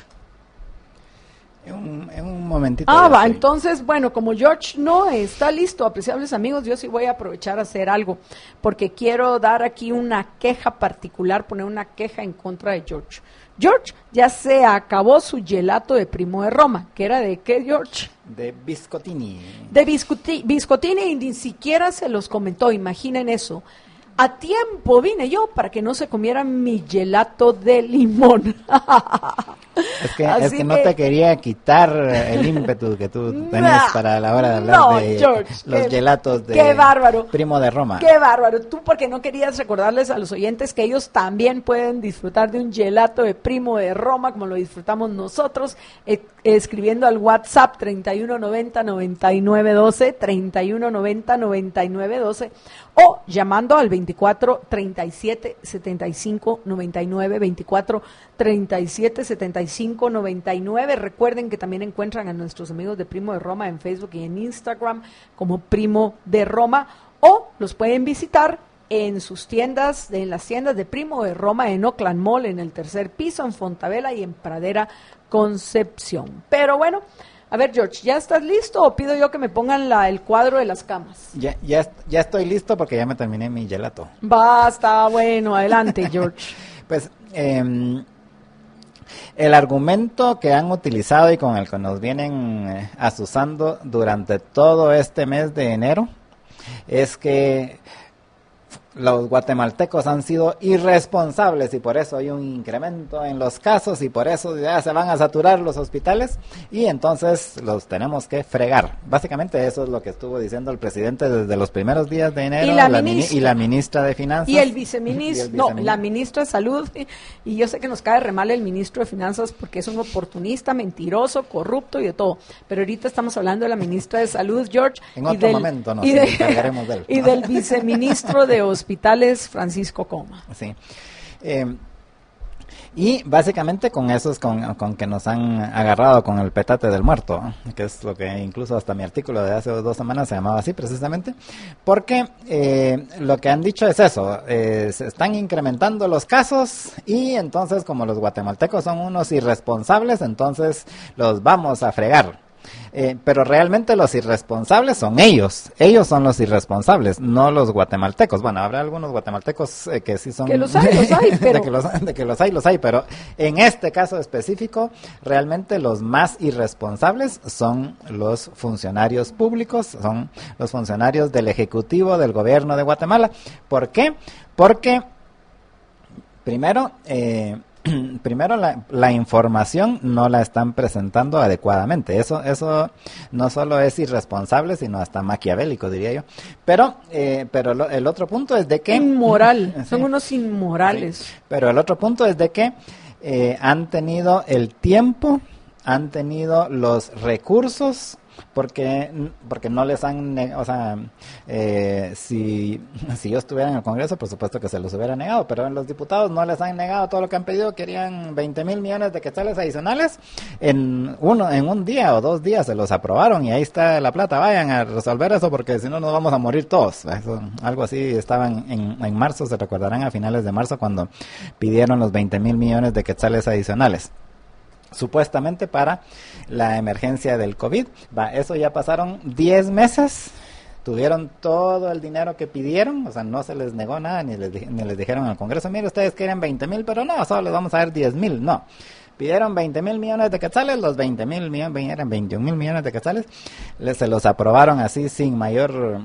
En un, en un momentito. Ah, va, entonces, bueno, como George no está listo, apreciables amigos, yo sí voy a aprovechar a hacer algo, porque quiero dar aquí una queja particular, poner una queja en contra de George. George ya se acabó su gelato de Primo de Roma, que era de ¿qué, George? De biscottini. De biscotti, biscottini, y ni siquiera se los comentó, imaginen eso. A tiempo vine yo para que no se comiera mi gelato de limón. Es que, es que, que no te quería quitar el ímpetu que tú tenías nah, para la hora de hablar no, de George, los qué, gelatos de qué bárbaro, Primo de Roma. Qué bárbaro. Tú porque no querías recordarles a los oyentes que ellos también pueden disfrutar de un gelato de Primo de Roma como lo disfrutamos nosotros, eh, escribiendo al WhatsApp treinta y uno noventa noventa y nueve doce, treinta y uno noventa noventa y nueve doce, o llamando al veinticuatro treinta y siete setenta y cinco noventa y nueve, veinticuatro treinta y siete setenta y cinco noventa y nueve. Recuerden que también encuentran a nuestros amigos de Primo de Roma en Facebook y en Instagram como Primo de Roma, o los pueden visitar en sus tiendas, en las tiendas de Primo de Roma en Oakland Mall, en el tercer piso, en Fontavela y en Pradera Concepción. Pero bueno, a ver, George, ¿ya estás listo o pido yo que me pongan la, el cuadro de las camas? Ya, ya, ya estoy listo porque ya me terminé mi gelato. Basta, bueno, adelante, George. Pues, eh, el argumento que han utilizado y con el que nos vienen eh, asusando durante todo este mes de enero es que los guatemaltecos han sido irresponsables y por eso hay un incremento en los casos y por eso ya se van a saturar los hospitales y entonces los tenemos que fregar. Básicamente eso es lo que estuvo diciendo el presidente desde los primeros días de enero y la, la ministra, mini, y la ministra de Finanzas. Y el viceministro, y el no, viceministro. la ministra de Salud, y yo sé que nos cae re mal el ministro de Finanzas porque es un oportunista, mentiroso, corrupto y de todo, pero ahorita estamos hablando de la ministra de Salud, George, en y otro del, momento nos y de, encargaremos de él. y del viceministro de Hospitales, Francisco Coma. Sí. Eh, y básicamente con eso es con, con que nos han agarrado con el petate del muerto, que es lo que incluso hasta mi artículo de hace dos semanas se llamaba así precisamente, porque eh, lo que han dicho es eso, eh, se están incrementando los casos y entonces como los guatemaltecos son unos irresponsables, entonces los vamos a fregar. Eh, pero realmente los irresponsables son ellos, ellos son los irresponsables, no los guatemaltecos. Bueno, habrá algunos guatemaltecos eh, que sí son... Que los hay, los hay, pero... de, que los, de que los hay, los hay, pero en este caso específico, realmente los más irresponsables son los funcionarios públicos, son los funcionarios del Ejecutivo del Gobierno de Guatemala. ¿Por qué? Porque, primero... Eh, Primero, la, la información no la están presentando adecuadamente. Eso eso no solo es irresponsable, sino hasta maquiavélico, diría yo. Pero eh, pero lo, el otro punto es de que... Inmoral, sí, son unos inmorales. Sí, pero el otro punto es de que eh, han tenido el tiempo, han tenido los recursos, porque porque no les han negado, o sea, eh, si, si yo estuviera en el Congreso, por supuesto que se los hubiera negado, pero los diputados no les han negado todo lo que han pedido. Querían veinte mil millones de quetzales adicionales, en uno en un día o dos días se los aprobaron y ahí está la plata. Vayan a resolver eso porque si no nos vamos a morir todos. Eso, algo así estaban en, en marzo, se recordarán a finales de marzo cuando pidieron los veinte mil millones de quetzales adicionales, supuestamente para la emergencia del COVID. Va, eso ya pasaron diez meses, tuvieron todo el dinero que pidieron, o sea, no se les negó nada, ni les, ni les dijeron al Congreso, mire, ustedes quieren veinte mil, pero no, solo les vamos a dar diez mil, no. Pidieron veinte mil millones de quetzales, los veinte mil millones, eran veintiún mil millones de quetzales, les, se los aprobaron así sin mayor,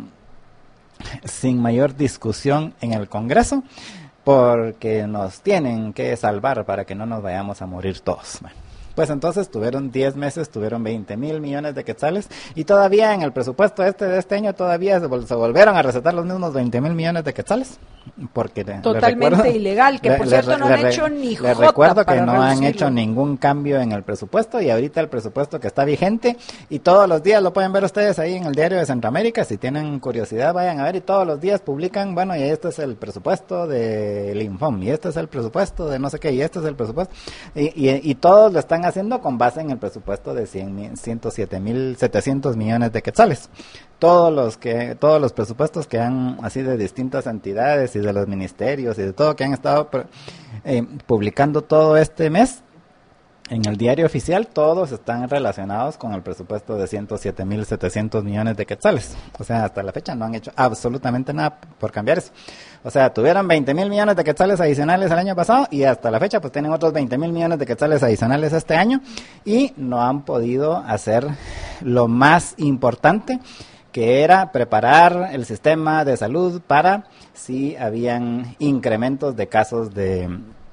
sin mayor discusión en el Congreso, porque nos tienen que salvar para que no nos vayamos a morir todos. Bueno, pues entonces tuvieron diez meses, tuvieron veinte mil millones de quetzales y todavía en el presupuesto este de este año todavía se, vol- se volvieron a recetar los mismos veinte mil millones de quetzales. Porque totalmente recuerdo, ilegal, que le, por le, cierto no le, han le, hecho ni les jota recuerdo que para no han reducirlo. hecho ningún cambio en el presupuesto y ahorita el presupuesto que está vigente y todos los días lo pueden ver ustedes ahí en el Diario de Centroamérica, si tienen curiosidad vayan a ver y todos los días publican, bueno, y este es el presupuesto del Infom y este es el presupuesto de no sé qué y este es el presupuesto y, y, y todos lo están haciendo con base en el presupuesto de ciento siete mil setecientos millones de quetzales. Todos los que todos los presupuestos que han así de distintas entidades y de los ministerios y de todo que han estado eh, publicando todo este mes en el diario oficial, todos están relacionados con el presupuesto de ciento siete mil setecientos millones de quetzales. O sea, hasta la fecha no han hecho absolutamente nada por cambiar eso. O sea, tuvieron veinte mil millones de quetzales adicionales el año pasado y hasta la fecha pues tienen otros veinte mil millones de quetzales adicionales este año y no han podido hacer lo más importante, que era preparar el sistema de salud para si habían incrementos de casos de,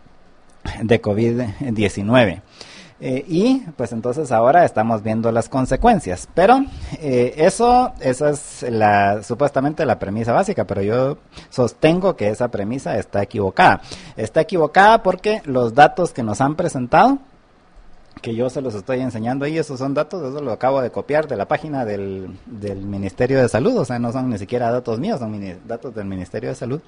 de COVID diecinueve. Eh, y pues entonces ahora estamos viendo las consecuencias, pero eh, eso esa es la supuestamente la premisa básica, pero yo sostengo que esa premisa está equivocada. Está equivocada porque los datos que nos han presentado, que yo se los estoy enseñando ahí, esos son datos, eso lo acabo de copiar de la página del, del Ministerio de Salud, o sea, no son ni siquiera datos míos, son mini, datos del Ministerio de Salud.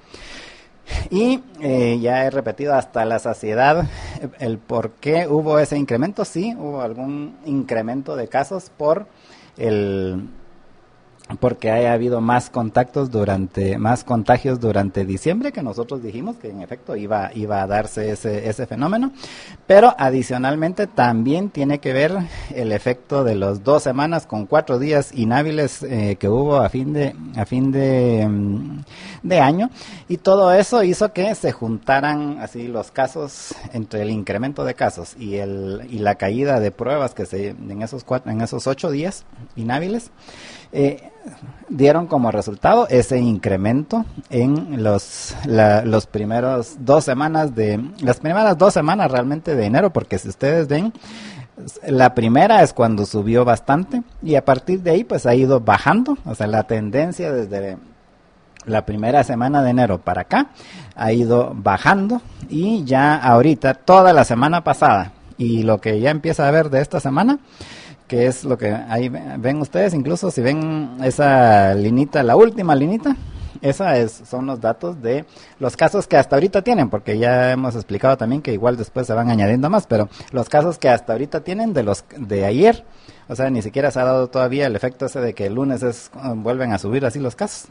Y eh, ya he repetido hasta la saciedad el por qué hubo ese incremento. Sí, hubo algún incremento de casos por el porque haya habido más contactos durante, más contagios durante diciembre, que nosotros dijimos que en efecto iba, iba a darse ese, ese fenómeno, pero adicionalmente también tiene que ver el efecto de los dos semanas con cuatro días inhábiles eh, que hubo a fin de, a fin de, de año, y todo eso hizo que se juntaran así los casos, entre el incremento de casos y el, y la caída de pruebas que se, en esos cuatro, en esos ocho días inhábiles, eh, dieron como resultado ese incremento en los la, los primeros dos semanas de las primeras dos semanas realmente de enero, porque si ustedes ven, la primera es cuando subió bastante y a partir de ahí pues ha ido bajando, o sea, la tendencia desde la primera semana de enero para acá ha ido bajando y ya ahorita toda la semana pasada y lo que ya empieza a ver de esta semana, que es lo que ahí ven ustedes, incluso si ven esa linita, la última linita, esa es, son los datos de los casos que hasta ahorita tienen, porque ya hemos explicado también que igual después se van añadiendo más, pero los casos que hasta ahorita tienen de los de ayer, o sea, ni siquiera se ha dado todavía el efecto ese de que el lunes es, vuelven a subir así los casos.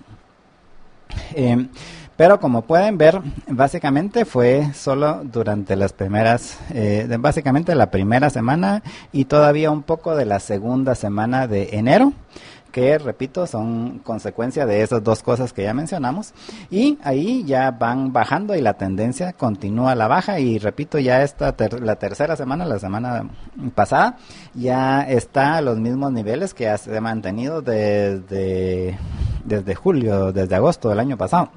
Eh, pero como pueden ver, básicamente fue solo durante las primeras, eh, de básicamente la primera semana y todavía un poco de la segunda semana de enero, que repito, son consecuencia de esas dos cosas que ya mencionamos, y ahí ya van bajando y la tendencia continúa a la baja, y repito, ya esta ter- la tercera semana, la semana pasada, ya está a los mismos niveles que se ha mantenido desde, desde julio, desde agosto del año pasado.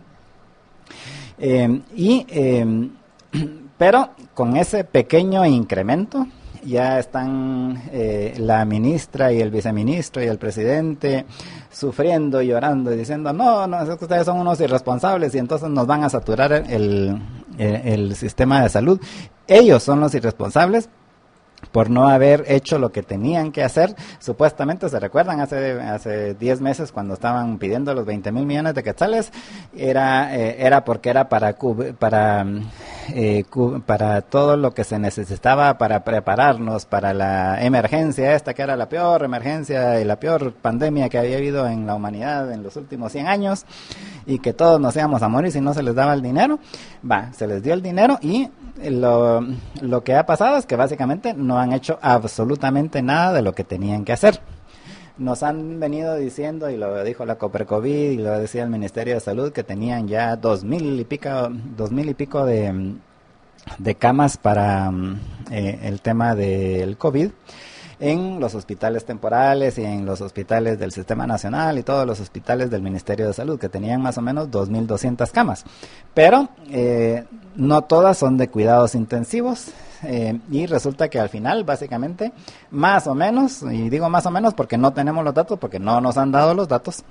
Eh, y eh, pero con ese pequeño incremento ya están eh, la ministra y el viceministro y el presidente sufriendo y llorando y diciendo no, no, es que ustedes son unos irresponsables y entonces nos van a saturar el, el, el sistema de salud. Ellos son los irresponsables por no haber hecho lo que tenían que hacer. Supuestamente, ¿se recuerdan? Hace hace diez meses cuando estaban pidiendo los veinte mil millones de quetzales, era eh, era porque era para para eh, para todo lo que se necesitaba para prepararnos para la emergencia esta, que era la peor emergencia y la peor pandemia que había habido en la humanidad en los últimos cien años, y que todos nos íbamos a morir si no se les daba el dinero. Va, se les dio el dinero y lo, lo que ha pasado es que básicamente no han hecho absolutamente nada de lo que tenían que hacer. Nos han venido diciendo, y lo dijo la Coprecovid y lo decía el Ministerio de Salud, que tenían ya dos mil y pico, dos mil y pico de, de camas para eh, el tema del COVID en los hospitales temporales y en los hospitales del Sistema Nacional y todos los hospitales del Ministerio de Salud, que tenían más o menos dos mil doscientas camas. Pero eh, no todas son de cuidados intensivos, eh, y resulta que al final, básicamente, más o menos, y digo más o menos porque no tenemos los datos, porque no nos han dado los datos,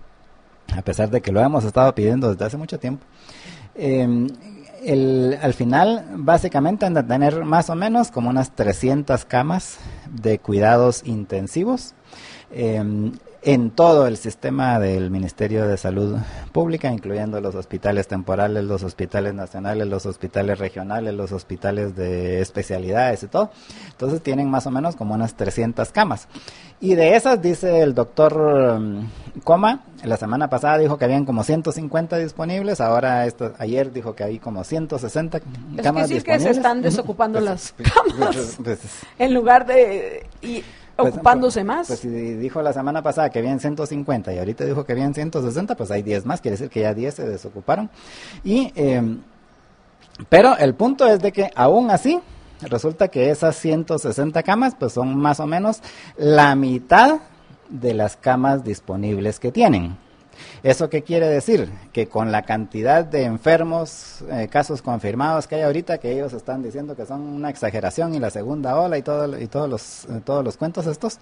a pesar de que lo hemos estado pidiendo desde hace mucho tiempo, eh, El, al final, básicamente, han de tener más o menos como unas trescientas camas de cuidados intensivos eh, en todo el sistema del Ministerio de Salud Pública, incluyendo los hospitales temporales, los hospitales nacionales, los hospitales regionales, los hospitales de especialidades y todo. Entonces tienen más o menos como unas trescientas camas. Y de esas, dice el doctor um, Coma, la semana pasada dijo que habían como ciento cincuenta disponibles, ahora esto, ayer dijo que hay como ciento sesenta es camas que sí disponibles. Que se están desocupando pues, las pues, camas pues, pues, en lugar de y pues, ocupándose pues, más. Pues si dijo la semana pasada que habían ciento cincuenta y ahorita dijo que habían ciento sesenta, pues hay diez más, quiere decir que ya diez se desocuparon. Y eh, pero el punto es de que aún así resulta que esas ciento sesenta camas pues son más o menos la mitad de las camas disponibles que tienen. ¿Eso qué quiere decir? Que con la cantidad de enfermos, eh, casos confirmados que hay ahorita, que ellos están diciendo que son una exageración y la segunda ola y, todo, y todos, los, eh, todos los cuentos estos,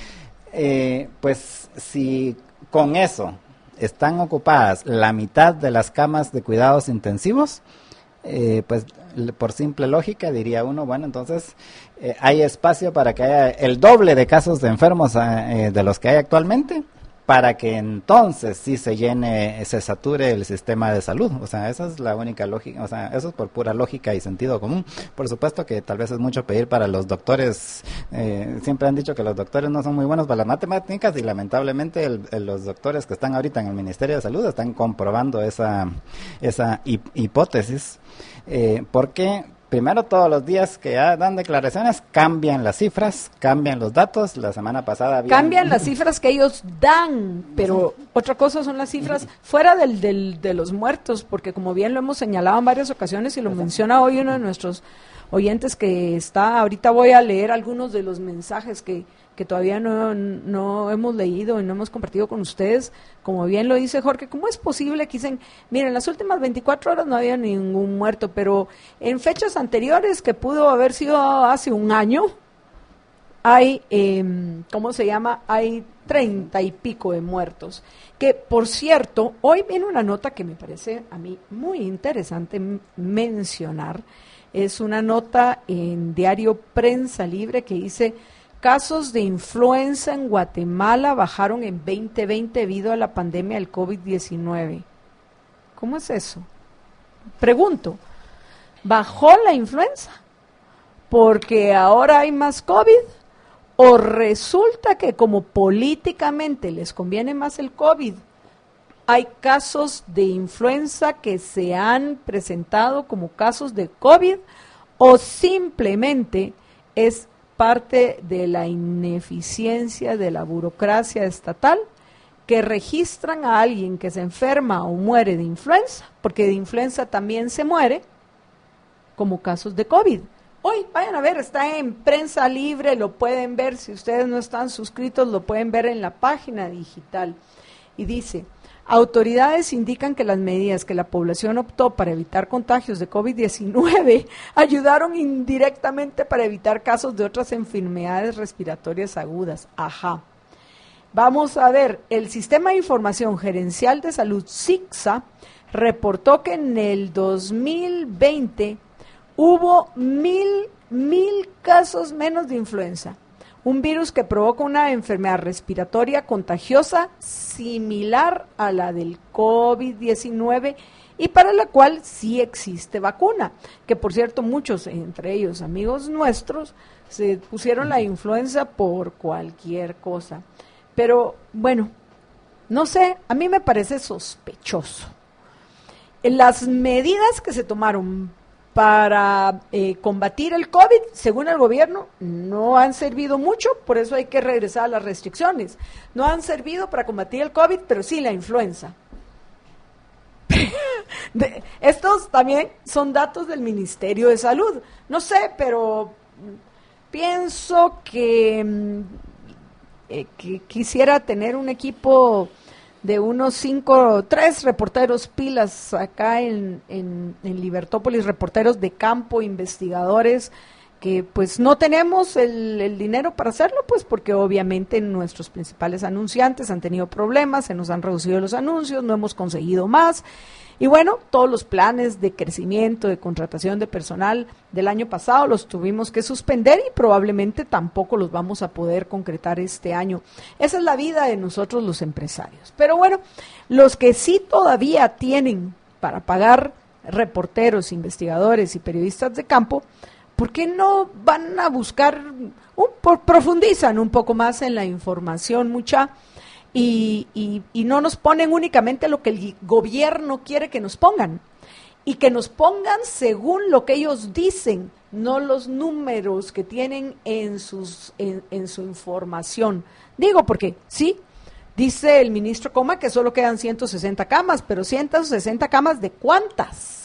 eh, pues si con eso están ocupadas la mitad de las camas de cuidados intensivos, eh, pues por simple lógica diría uno, bueno, entonces eh, hay espacio para que haya el doble de casos de enfermos eh, de los que hay actualmente, para que entonces sí se llene, se sature el sistema de salud. O sea, esa es la única lógica, o sea, eso es por pura lógica y sentido común. Por supuesto que tal vez es mucho pedir para los doctores, eh, siempre han dicho que los doctores no son muy buenos para las matemáticas y lamentablemente el, el, los doctores que están ahorita en el Ministerio de Salud están comprobando esa, esa hip, hipótesis, eh, porque primero, todos los días que ya dan declaraciones, cambian las cifras, cambian los datos. La semana pasada había... Cambian las cifras que ellos dan, pero sí. Otra cosa son las cifras fuera del, del, de los muertos, porque como bien lo hemos señalado en varias ocasiones y lo pues menciona hoy uno de nuestros oyentes que está, ahorita voy a leer algunos de los mensajes que, que todavía no, no hemos leído y no hemos compartido con ustedes. Como bien lo dice Jorge, ¿cómo es posible que dicen, miren, en las últimas veinticuatro horas no había ningún muerto, pero en fechas anteriores, que pudo haber sido hace un año, hay, eh, ¿cómo se llama? Hay treinta y pico de muertos. Que, por cierto, hoy viene una nota que me parece a mí muy interesante mencionar. Es una nota en Diario Prensa Libre que dice: casos de influenza en Guatemala bajaron en veinte veinte debido a la pandemia del COVID diecinueve. ¿Cómo es eso? Pregunto, ¿bajó la influenza porque ahora hay más COVID? ¿O resulta que como políticamente les conviene más el COVID, hay casos de influenza que se han presentado como casos de COVID? ¿O simplemente es parte de la ineficiencia de la burocracia estatal que registran a alguien que se enferma o muere de influenza, porque de influenza también se muere, como casos de COVID? Hoy, vayan a ver, está en Prensa Libre, lo pueden ver, si ustedes no están suscritos, lo pueden ver en la página digital. Y dice: autoridades indican que las medidas que la población optó para evitar contagios de COVID diecinueve ayudaron indirectamente para evitar casos de otras enfermedades respiratorias agudas. Ajá. Vamos a ver, el Sistema de Información Gerencial de Salud, SIGSA, reportó que en el dos mil veinte hubo mil, mil casos menos de influenza, un virus que provoca una enfermedad respiratoria contagiosa similar a la del COVID diecinueve y para la cual sí existe vacuna, que por cierto muchos, entre ellos amigos nuestros, se pusieron la influenza por cualquier cosa. Pero bueno, no sé, a mí me parece sospechoso. Las medidas que se tomaron para eh, combatir el COVID, según el gobierno, no han servido mucho, por eso hay que regresar a las restricciones. No han servido para combatir el COVID, pero sí la influenza. de, estos también son datos del Ministerio de Salud. No sé, pero pienso que, eh, que quisiera tener un equipo de unos cinco, tres reporteros pilas acá en, en, en Libertópolis, reporteros de campo, investigadores, que pues no tenemos el, el dinero para hacerlo, pues porque obviamente nuestros principales anunciantes han tenido problemas, se nos han reducido los anuncios, no hemos conseguido más. Y bueno, todos los planes de crecimiento, de contratación de personal del año pasado los tuvimos que suspender y probablemente tampoco los vamos a poder concretar este año. Esa es la vida de nosotros los empresarios. Pero bueno, los que sí todavía tienen para pagar reporteros, investigadores y periodistas de campo, ¿por qué no van a buscar, un, profundizan un poco más en la información, mucha? Y, y, y no nos ponen únicamente lo que el gobierno quiere que nos pongan, y que nos pongan según lo que ellos dicen, no los números que tienen en, sus, en, en su información. Digo porque, sí, dice el ministro Coma que solo quedan ciento sesenta camas, pero ciento sesenta camas ¿de cuántas?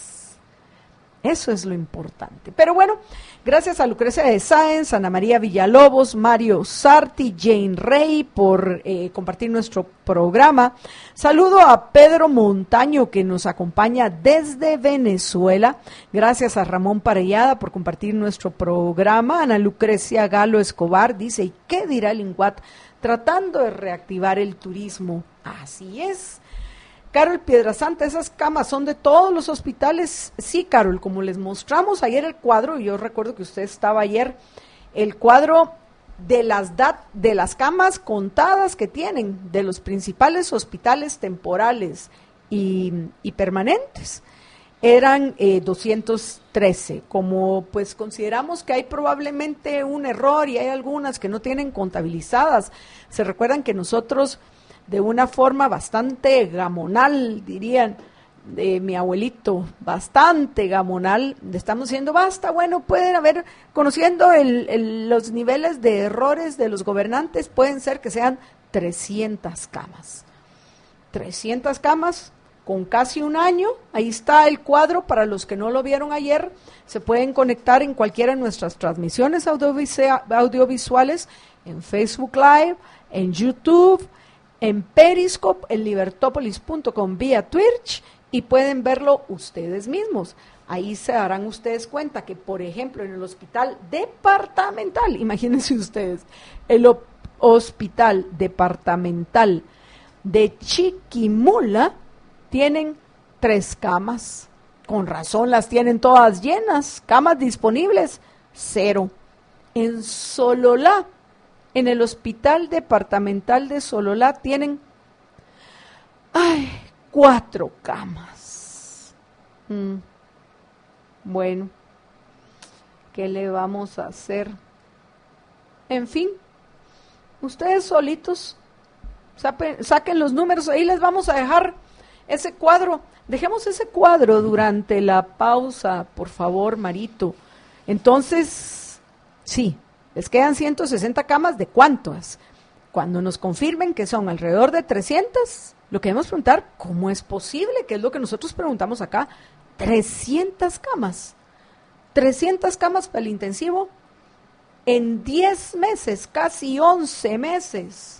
Eso es lo importante. Pero bueno, gracias a Lucrecia de Sáenz, Ana María Villalobos, Mario Sarti, Jane Rey por eh, compartir nuestro programa. Saludo a Pedro Montaño, que nos acompaña desde Venezuela. Gracias a Ramón Parellada por compartir nuestro programa. Ana Lucrecia Galo Escobar dice: ¿y qué dirá el INGUAT tratando de reactivar el turismo? Así es. Carol Piedrasanta, esas camas son de todos los hospitales. Sí, Carol, como les mostramos ayer el cuadro, y yo recuerdo que usted estaba ayer, el cuadro de las dat de las camas contadas que tienen de los principales hospitales temporales y, y permanentes, eran eh, doscientos trece. Como pues consideramos que hay probablemente un error y hay algunas que no tienen contabilizadas, se recuerdan que nosotros, de una forma bastante gamonal, dirían de mi abuelito, bastante gamonal, le estamos diciendo, basta, bueno, pueden haber, conociendo el, el, los niveles de errores de los gobernantes, pueden ser que sean trescientas camas. trescientas camas con casi un año. Ahí está el cuadro para los que no lo vieron ayer. Se pueden conectar en cualquiera de nuestras transmisiones audiovisuales en Facebook Live, en YouTube, en Periscope, en libertopolis punto com vía Twitch, y pueden verlo ustedes mismos. Ahí se darán ustedes cuenta que, por ejemplo, en el hospital departamental, imagínense ustedes, el hospital departamental de Chiquimula tienen tres camas. Con razón las tienen todas llenas. Camas disponibles, cero. En Sololá, en el hospital departamental de Sololá tienen ay, cuatro camas. Mm. Bueno, ¿qué le vamos a hacer? En fin, ustedes solitos saquen, saquen los números, ahí les vamos a dejar ese cuadro. Dejemos ese cuadro durante la pausa, por favor, Marito. Entonces, sí, les quedan ciento sesenta camas, ¿de cuántas? Cuando nos confirmen que son alrededor de trescientas, lo que debemos preguntar, ¿cómo es posible? Que es lo que nosotros preguntamos acá. trescientas camas, trescientas camas para el intensivo en diez meses, casi once meses.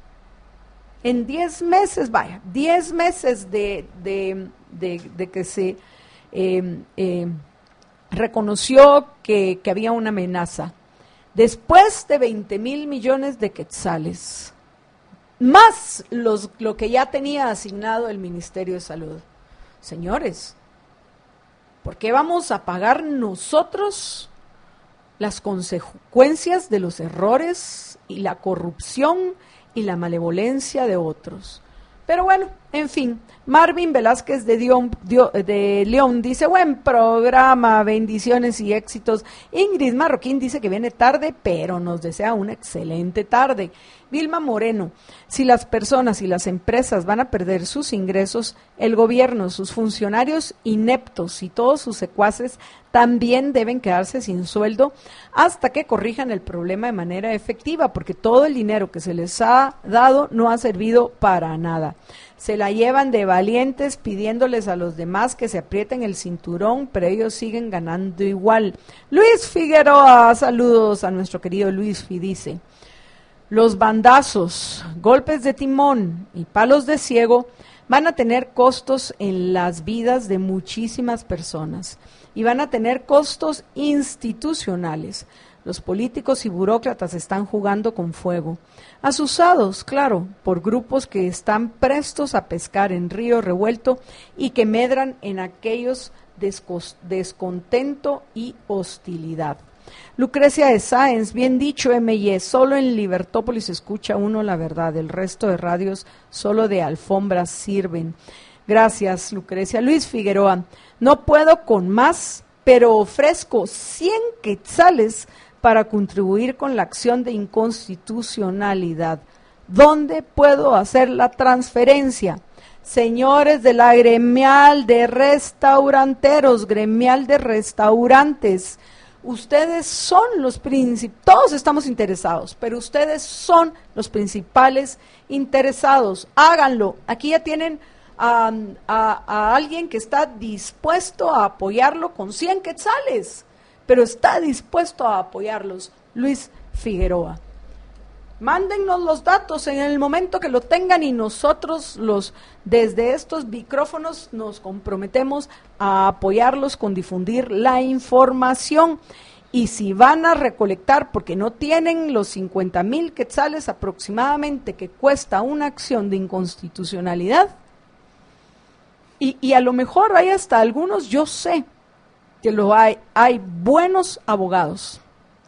En diez meses, vaya, diez meses de, de, de, de que se eh, eh, reconoció que, que había una amenaza. Después de veinte mil millones de quetzales, más los, lo que ya tenía asignado el Ministerio de Salud. Señores, ¿por qué vamos a pagar nosotros las consecuencias de los errores y la corrupción y la malevolencia de otros? Pero bueno, en fin, Marvin Velázquez de, Dion, de León dice, buen programa, bendiciones y éxitos. Ingrid Marroquín dice que viene tarde, pero nos desea una excelente tarde. Vilma Moreno, si las personas y las empresas van a perder sus ingresos, el gobierno, sus funcionarios ineptos y todos sus secuaces también deben quedarse sin sueldo hasta que corrijan el problema de manera efectiva, porque todo el dinero que se les ha dado no ha servido para nada. Se la llevan de valientes pidiéndoles a los demás que se aprieten el cinturón, pero ellos siguen ganando igual. Luis Figueroa, saludos a nuestro querido Luis Fi, dice, los bandazos, golpes de timón y palos de ciego van a tener costos en las vidas de muchísimas personas y van a tener costos institucionales. Los políticos y burócratas están jugando con fuego, asusados, claro, por grupos que están prestos a pescar en río revuelto y que medran en aquellos descontento y hostilidad. Lucrecia de Sáenz, bien dicho, M Y, solo en Libertópolis escucha uno la verdad, el resto de radios solo de alfombras sirven. Gracias, Lucrecia. Luis Figueroa, no puedo con más, pero ofrezco cien quetzales para contribuir con la acción de inconstitucionalidad. ¿Dónde puedo hacer la transferencia? Señores de la gremial de restauranteros, gremial de restaurantes, ustedes son los principales, todos estamos interesados, pero ustedes son los principales interesados. Háganlo. Aquí ya tienen a, a, a alguien que está dispuesto a apoyarlo con cien quetzales, pero está dispuesto a apoyarlos. Luis Figueroa. Mándennos los datos en el momento que lo tengan y nosotros los desde estos micrófonos nos comprometemos a apoyarlos con difundir la información. Y si van a recolectar, porque no tienen los cincuenta mil quetzales aproximadamente que cuesta una acción de inconstitucionalidad, y, y a lo mejor hay hasta algunos, yo sé que lo hay, hay buenos abogados,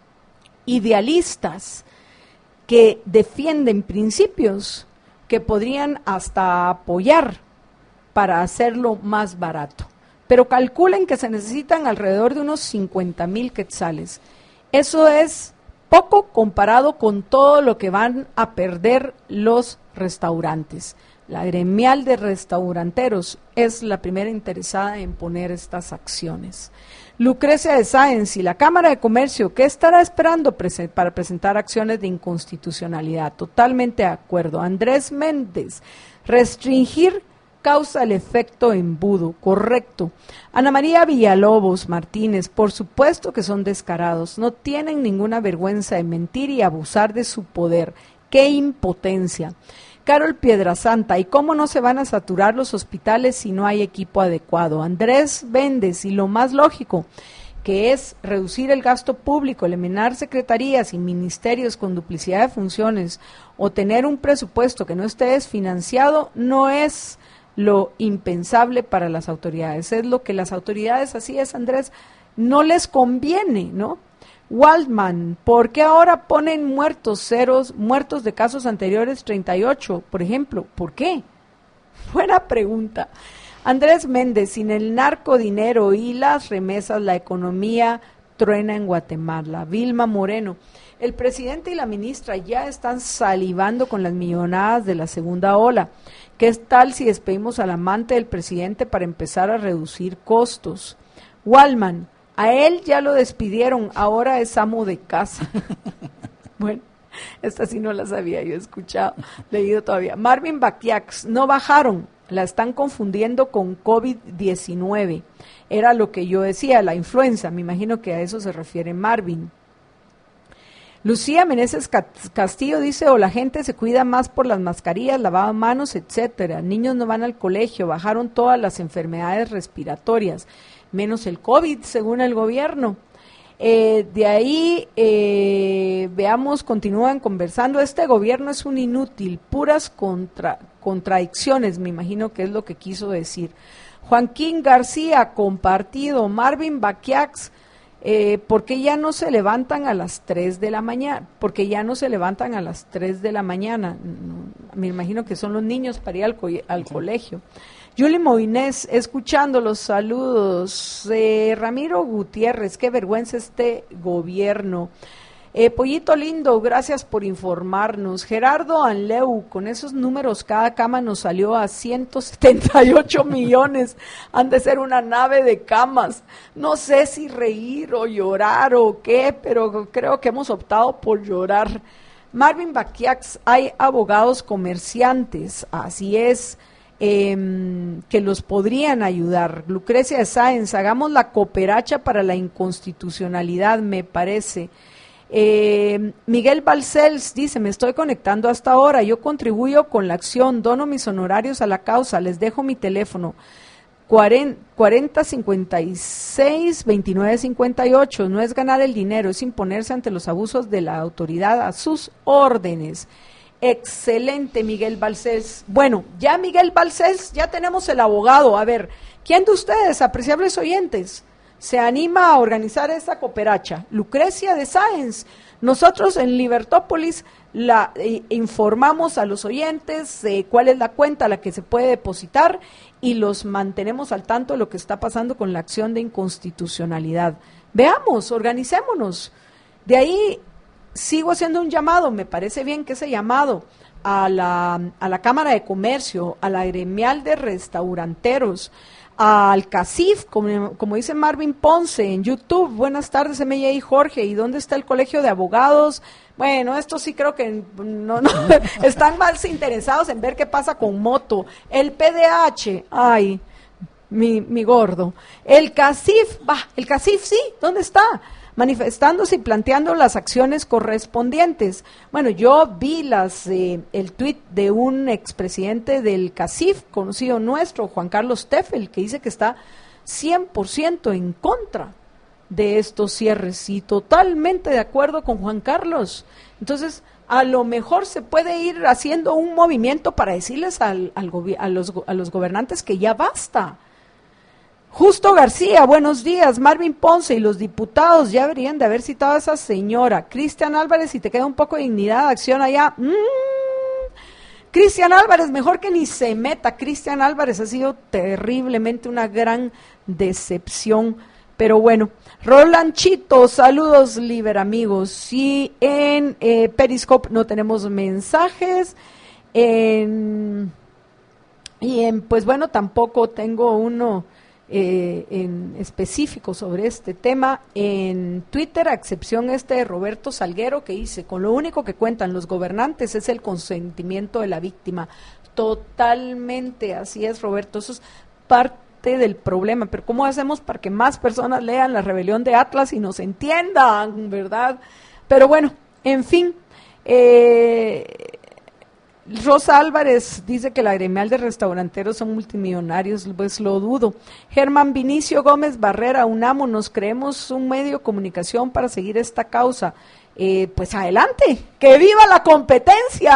idealistas, que defienden principios que podrían hasta apoyar para hacerlo más barato. Pero calculen que se necesitan alrededor de unos cincuenta mil quetzales. Eso es poco comparado con todo lo que van a perder los restaurantes. La gremial de restauranteros es la primera interesada en poner estas acciones. Lucrecia de Sáenz y la Cámara de Comercio, ¿qué estará esperando prese- para presentar acciones de inconstitucionalidad? Totalmente de acuerdo. Andrés Méndez, restringir causa el efecto embudo, correcto. Ana María Villalobos Martínez, por supuesto que son descarados, no tienen ninguna vergüenza de mentir y abusar de su poder. ¡Qué impotencia! Carol Piedrasanta, ¿y cómo no se van a saturar los hospitales si no hay equipo adecuado? Andrés Véndez, y lo más lógico, que es reducir el gasto público, eliminar secretarías y ministerios con duplicidad de funciones o tener un presupuesto que no esté desfinanciado, no es lo impensable para las autoridades. Es lo que las autoridades, así es, Andrés, no les conviene, ¿no? Waldman, ¿por qué ahora ponen muertos ceros, muertos de casos anteriores treinta y ocho, por ejemplo? ¿Por qué? Buena pregunta. Andrés Méndez, sin el narcodinero y las remesas, la economía truena en Guatemala. Vilma Moreno, el presidente y la ministra ya están salivando con las millonadas de la segunda ola. ¿Qué tal si despedimos al amante del presidente para empezar a reducir costos? Waldman, a él ya lo despidieron, ahora es amo de casa. Bueno, esta sí no la sabía, yo he escuchado, leído todavía. Marvin Baquiax, no bajaron, la están confundiendo con COVID diecinueve. Era lo que yo decía, la influenza, me imagino que a eso se refiere Marvin. Lucía Meneses Castillo dice, o la gente se cuida más por las mascarillas, lavado de manos, etcétera. Niños no van al colegio, bajaron todas las enfermedades respiratorias, menos el COVID, según el gobierno. Eh, de ahí, eh, veamos, continúan conversando, este gobierno es un inútil, puras contra, contradicciones, me imagino que es lo que quiso decir. Joaquín García, compartido. Marvin Baquiax, eh, ¿por qué ya no se levantan a las tres de la mañana? Porque ya no se levantan a las tres de la mañana, me imagino que son los niños para ir al, co al sí. colegio. Yuli Moinés, escuchando los saludos. Eh, Ramiro Gutiérrez, qué vergüenza este gobierno. Eh, Pollito Lindo, gracias por informarnos. Gerardo Anleu, con esos números cada cama nos salió a ciento setenta y ocho millones. Han de ser una nave de camas. No sé si reír o llorar o qué, pero creo que hemos optado por llorar. Marvin Baquiax, hay abogados comerciantes, así es. Eh, que los podrían ayudar. Lucrecia de Sáenz, hagamos la cooperacha para la inconstitucionalidad, me parece. Eh, Miguel Balcells dice, me estoy conectando hasta ahora, yo contribuyo con la acción, dono mis honorarios a la causa, les dejo mi teléfono, cuarenta cincuenta y seis veintinueve cincuenta y ocho, no es ganar el dinero, es imponerse ante los abusos de la autoridad a sus órdenes. Excelente, Miguel Balcells. Bueno, ya Miguel Balcells, ya tenemos el abogado. A ver, ¿quién de ustedes, apreciables oyentes, se anima a organizar esta cooperacha? Lucrecia de Sáenz. Nosotros en Libertópolis la eh, informamos a los oyentes eh, cuál es la cuenta a la que se puede depositar y los mantenemos al tanto de lo que está pasando con la acción de inconstitucionalidad. Veamos, organicémonos. De ahí sigo haciendo un llamado, me parece bien que ese llamado a la, a la Cámara de Comercio, a la gremial de restauranteros, al CACIF, como, como dice Marvin Ponce en YouTube. Buenas tardes, M J y Jorge, ¿y dónde está el Colegio de Abogados? Bueno, esto sí creo que no, no están más interesados en ver qué pasa con Moto. El P D H, ay, mi, mi gordo. El CACIF, va, el CACIF sí, ¿dónde está? Manifestándose y planteando las acciones correspondientes. Bueno, yo vi las eh, el tuit de un expresidente del CACIF, conocido nuestro, Juan Carlos Teffel, que dice que está cien por ciento en contra de estos cierres y totalmente de acuerdo con Juan Carlos. Entonces, a lo mejor se puede ir haciendo un movimiento para decirles al, al a, los, a los gobernantes que ya basta. Justo García, buenos días. Marvin Ponce y los diputados ya deberían de haber citado a esa señora. Cristian Álvarez, si te queda un poco de dignidad, acción allá. Mm. Cristian Álvarez, mejor que ni se meta. Cristian Álvarez ha sido terriblemente una gran decepción. Pero bueno, Roland Chito, saludos, Liber amigos. Sí, en eh, Periscope no tenemos mensajes. En, y en, pues bueno, tampoco tengo uno. eh, en específico sobre este tema en Twitter, a excepción este de Roberto Salguero, que dice: con lo único que cuentan los gobernantes es el consentimiento de la víctima. Totalmente, así es, Roberto, eso es parte del problema, pero ¿cómo hacemos para que más personas lean La Rebelión de Atlas y nos entiendan, verdad? Pero bueno, en fin, eh, Rosa Álvarez dice que la gremial de restauranteros son multimillonarios, pues lo dudo. Germán Vinicio Gómez Barrera, unámonos, creemos un medio de comunicación para seguir esta causa. Eh, pues adelante, ¡que viva la competencia!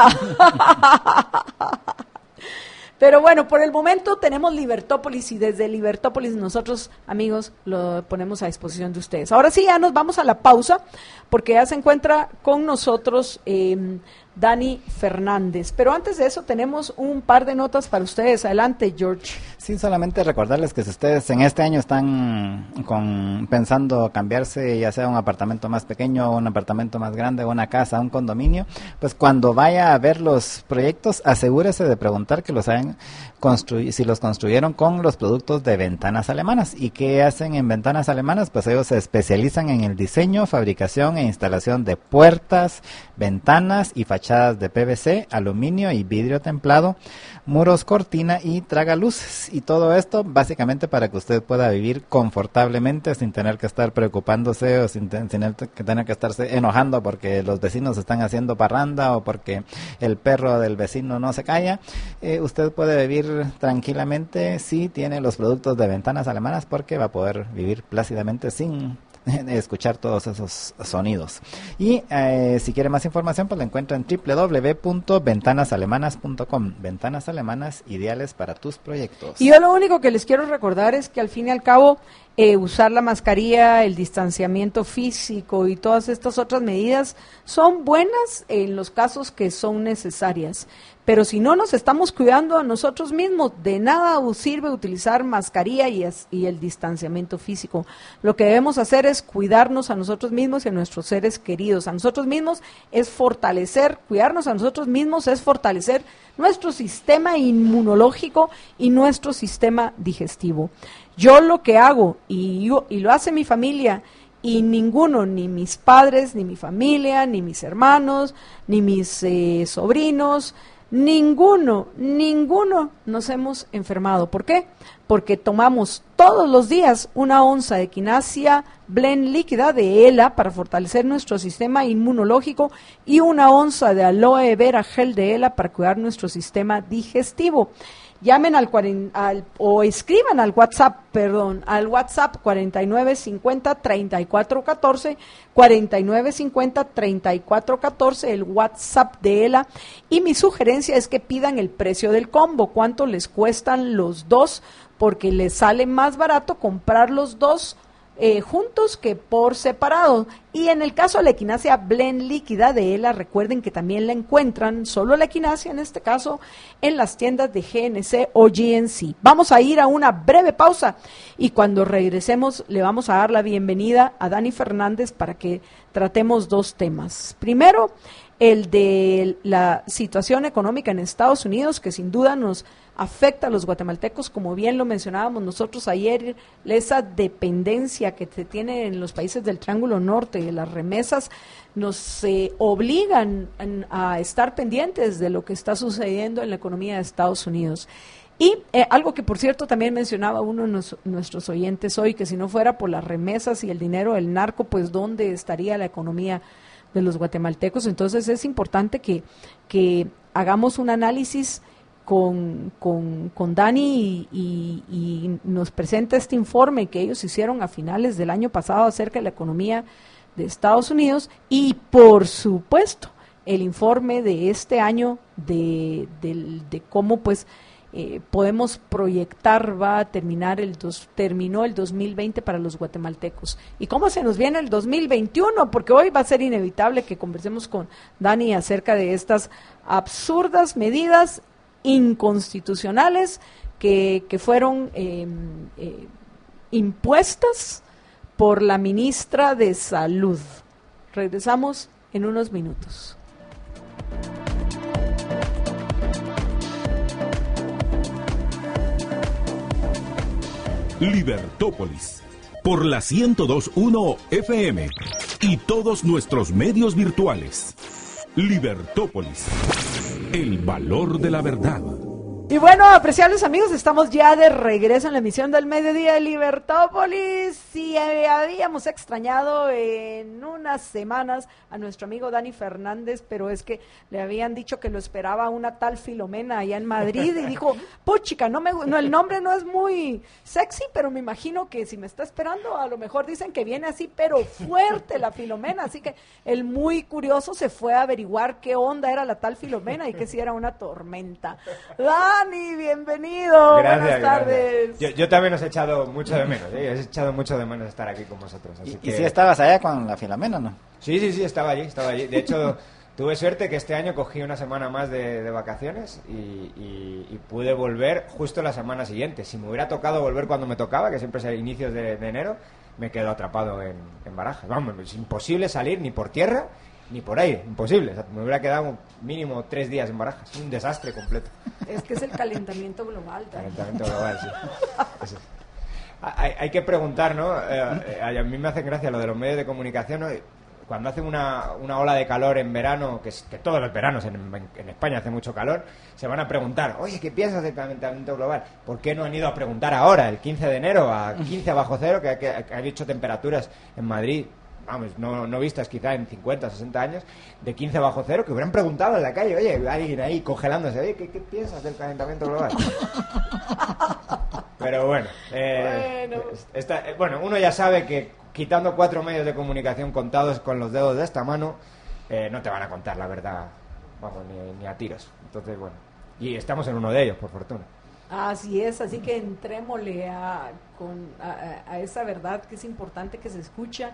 Pero bueno, por el momento tenemos Libertópolis y desde Libertópolis nosotros, amigos, lo ponemos a disposición de ustedes. Ahora sí, ya nos vamos a la pausa porque ya se encuentra con nosotros eh, Dani Fernández. Pero antes de eso tenemos un par de notas para ustedes. Adelante, George. Sí, solamente recordarles que si ustedes en este año están con, pensando cambiarse, ya sea un apartamento más pequeño, un apartamento más grande, una casa, un condominio, pues cuando vaya a ver los proyectos, asegúrese de preguntar que los hayan construido, si los construyeron con los productos de Ventanas Alemanas. ¿Y qué hacen en Ventanas Alemanas? Pues ellos se especializan en el diseño, fabricación e instalación de puertas, ventanas y fachadas de P V C, aluminio y vidrio templado, muros, cortina y tragaluces. Y todo esto básicamente para que usted pueda vivir confortablemente sin tener que estar preocupándose o sin, ten, sin que tener que estarse enojando porque los vecinos están haciendo parranda o porque el perro del vecino no se calla. Eh, usted puede vivir tranquilamente si tiene los productos de Ventanas Alemanas, porque va a poder vivir plácidamente sin escuchar todos esos sonidos. Y eh, si quiere más información, pues la encuentra en doble u doble u doble u punto ventanas alemanas punto com. Ventanas Alemanas, ideales para tus proyectos. Y yo lo único que les quiero recordar es que al fin y al cabo eh, usar la mascarilla, el distanciamiento físico y todas estas otras medidas son buenas en los casos que son necesarias. Pero si no nos estamos cuidando a nosotros mismos, de nada sirve utilizar mascarilla y, es, y el distanciamiento físico. Lo que debemos hacer es cuidarnos a nosotros mismos y a nuestros seres queridos. A nosotros mismos es fortalecer, cuidarnos a nosotros mismos es fortalecer nuestro sistema inmunológico y nuestro sistema digestivo. Yo lo que hago, y, yo, y lo hace mi familia, y ninguno, ni mis padres, ni mi familia, ni mis hermanos, ni mis eh, sobrinos, Ninguno, ninguno nos hemos enfermado. ¿Por qué? Porque tomamos todos los días una onza de quinasia blend líquida de ELA para fortalecer nuestro sistema inmunológico y una onza de aloe vera gel de ELA para cuidar nuestro sistema digestivo. Llamen al, al o escriban al WhatsApp, perdón, al WhatsApp cuarenta y nueve cincuenta treinta y cuatro catorce, cuarenta y nueve cincuenta treinta y cuatro catorce, el WhatsApp de ELA, y mi sugerencia es que pidan el precio del combo, cuánto les cuestan los dos, porque les sale más barato comprar los dos Eh, juntos que por separado. Y en el caso de la equinacia blend líquida de ELA, recuerden que también la encuentran, solo la equinacia en este caso, en las tiendas de G N C o G N C. Vamos a ir a una breve pausa y cuando regresemos le vamos a dar la bienvenida a Dani Fernández para que tratemos dos temas. Primero, el de la situación económica en Estados Unidos, que sin duda nos afecta a los guatemaltecos, como bien lo mencionábamos nosotros ayer, esa dependencia que se tiene en los países del Triángulo Norte, las remesas nos eh, obligan a estar pendientes de lo que está sucediendo en la economía de Estados Unidos. Y eh, algo que, por cierto, también mencionaba uno de nos, nuestros oyentes hoy, que si no fuera por las remesas y el dinero del narco, pues ¿dónde estaría la economía de los guatemaltecos? Entonces es importante que, que hagamos un análisis con, con, con Dani y, y, y nos presenta este informe que ellos hicieron a finales del año pasado acerca de la economía de Estados Unidos y, por supuesto, el informe de este año de, de, de cómo pues eh, podemos proyectar, va a terminar el dos, terminó el dos mil veinte para los guatemaltecos y cómo se nos viene el dos mil veintiuno, porque hoy va a ser inevitable que conversemos con Dani acerca de estas absurdas medidas inconstitucionales que, que fueron eh, eh, impuestas por la ministra de Salud. Regresamos en unos minutos. Libertópolis, por la ciento dos punto uno F M y todos nuestros medios virtuales. Libertópolis, el valor de la verdad. Y bueno, apreciables amigos, estamos ya de regreso en la emisión del mediodía de Libertópolis. Sí, habíamos extrañado en unas semanas a nuestro amigo Dani Fernández, pero es que le habían dicho que lo esperaba una tal Filomena allá en Madrid y dijo, puchica, no me, no, el nombre no es muy sexy, pero me imagino que si me está esperando, a lo mejor dicen que viene así, pero fuerte la Filomena, así que el muy curioso se fue a averiguar qué onda era la tal Filomena y que si era una tormenta. Dani, bienvenido. Gracias, buenas tardes. Yo, yo también os he echado mucho de menos, ¿eh? Os he echado mucho de menos estar aquí con vosotros. Así ¿Y, que... ¿Y si estabas allá con la Filomena, no? Sí, sí, sí, estaba allí, estaba allí. De hecho, tuve suerte que este año cogí una semana más de, de vacaciones y, y, y pude volver justo la semana siguiente. Si me hubiera tocado volver cuando me tocaba, que siempre es a inicios de, de enero, me quedo atrapado en, en Barajas. Vamos, es imposible salir ni por tierra ni por aire, imposible. O sea, me hubiera quedado mínimo tres días en Barajas. Un desastre completo. Es que es el calentamiento global. ¿Dani? Calentamiento global, sí. Eso. Hay, hay que preguntar, ¿no? Eh, a mí me hace gracia lo de los medios de comunicación, ¿no? Cuando hace una, una ola de calor en verano, que, es, que todos los veranos en, en España hace mucho calor, se van a preguntar, oye, ¿qué piensas del calentamiento global? ¿Por qué no han ido a preguntar ahora, el quince de enero, a quince bajo cero, que, que, que ha dicho temperaturas en Madrid, vamos, no, no vistas quizá en cincuenta, sesenta años, de quince bajo cero, que hubieran preguntado en la calle, oye, alguien ahí congelándose, oye, ¿qué, qué piensas del calentamiento global? Pero bueno, eh, bueno. Esta, bueno, uno ya sabe que quitando cuatro medios de comunicación contados con los dedos de esta mano, eh, no te van a contar la verdad, vamos, ni, ni a tiros. Entonces, bueno, y estamos en uno de ellos, por fortuna. Así es, así que entrémosle a, con, a, a esa verdad que es importante que se escucha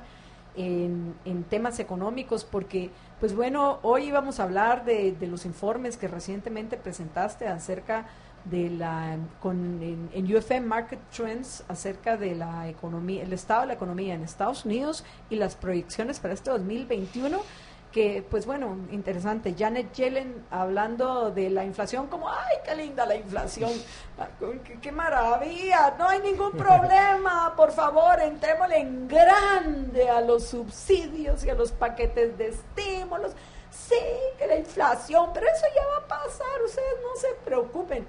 en, en temas económicos, porque, pues bueno, hoy íbamos a hablar de, de los informes que recientemente presentaste acerca de la con en, en U F M Market Trends acerca de la economía, el estado de la economía en Estados Unidos y las proyecciones para este dos mil veintiuno, que pues bueno, interesante. Janet Yellen hablando de la inflación como, ay, qué linda la inflación, qué, qué maravilla, no hay ningún problema, por favor, entrémosle en grande a los subsidios y a los paquetes de estímulos. Sí, que la inflación, pero eso ya va a pasar, ustedes no se preocupen.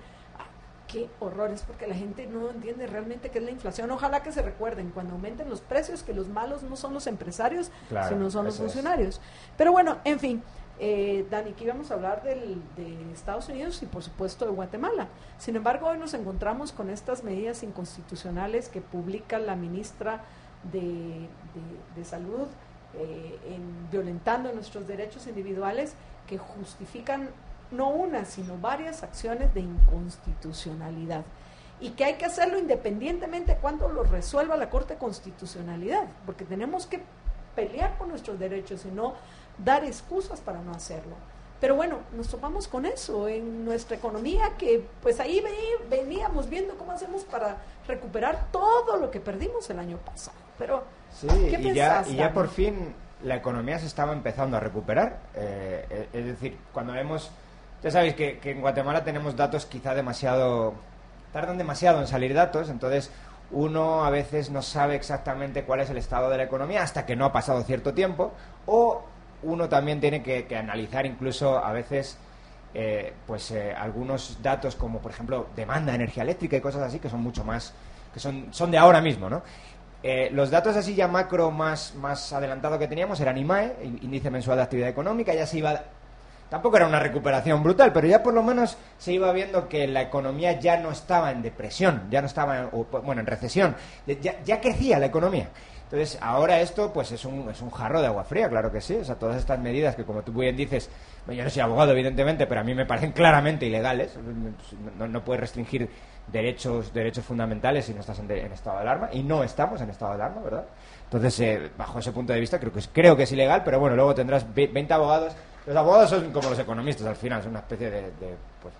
Qué horrores, porque la gente no entiende realmente qué es la inflación. Ojalá que se recuerden, cuando aumenten los precios, que los malos no son los empresarios, claro, sino son los funcionarios. Es. Pero bueno, en fin, eh, Dani, aquí íbamos a hablar del, de Estados Unidos y por supuesto de Guatemala. Sin embargo, hoy nos encontramos con estas medidas inconstitucionales que publica la ministra de, de, de Salud, eh, en, violentando nuestros derechos individuales, que justifican no una, sino varias acciones de inconstitucionalidad, y que hay que hacerlo independientemente de cuándo lo resuelva la Corte de Constitucionalidad, porque tenemos que pelear por nuestros derechos y no dar excusas para no hacerlo. Pero bueno, nos topamos con eso en nuestra economía, que pues ahí veníamos viendo cómo hacemos para recuperar todo lo que perdimos el año pasado. Pero, sí, ¿qué y, ya, y ya Dani? por fin la economía se estaba empezando a recuperar. Eh, es decir, cuando vemos... Ya sabéis que, que en Guatemala tenemos datos quizá demasiado... tardan demasiado en salir datos, entonces uno a veces no sabe exactamente cuál es el estado de la economía hasta que no ha pasado cierto tiempo, o uno también tiene que, que analizar incluso a veces eh, pues eh, algunos datos como, por ejemplo, demanda de energía eléctrica y cosas así, que son mucho más... que son, son de ahora mismo, ¿no? Eh, los datos así ya macro más, más adelantado que teníamos eran I M A E, Índice Mensual de Actividad Económica, ya se iba... Tampoco era una recuperación brutal, pero ya por lo menos se iba viendo que la economía ya no estaba en depresión, ya no estaba, en, o, bueno, en recesión, ya, ya crecía la economía. Entonces, ahora esto pues es un, es un jarro de agua fría, claro que sí. O sea, todas estas medidas que, como tú bien dices, bueno, yo no soy abogado, evidentemente, pero a mí me parecen claramente ilegales. No, no puedes restringir derechos derechos fundamentales si no estás en, de, en estado de alarma, y no estamos en estado de alarma, ¿verdad? Entonces, eh, bajo ese punto de vista, creo que, es, creo que es ilegal, pero bueno, luego tendrás veinte abogados. Los abogados son como los economistas, al final, son una especie de, de pues,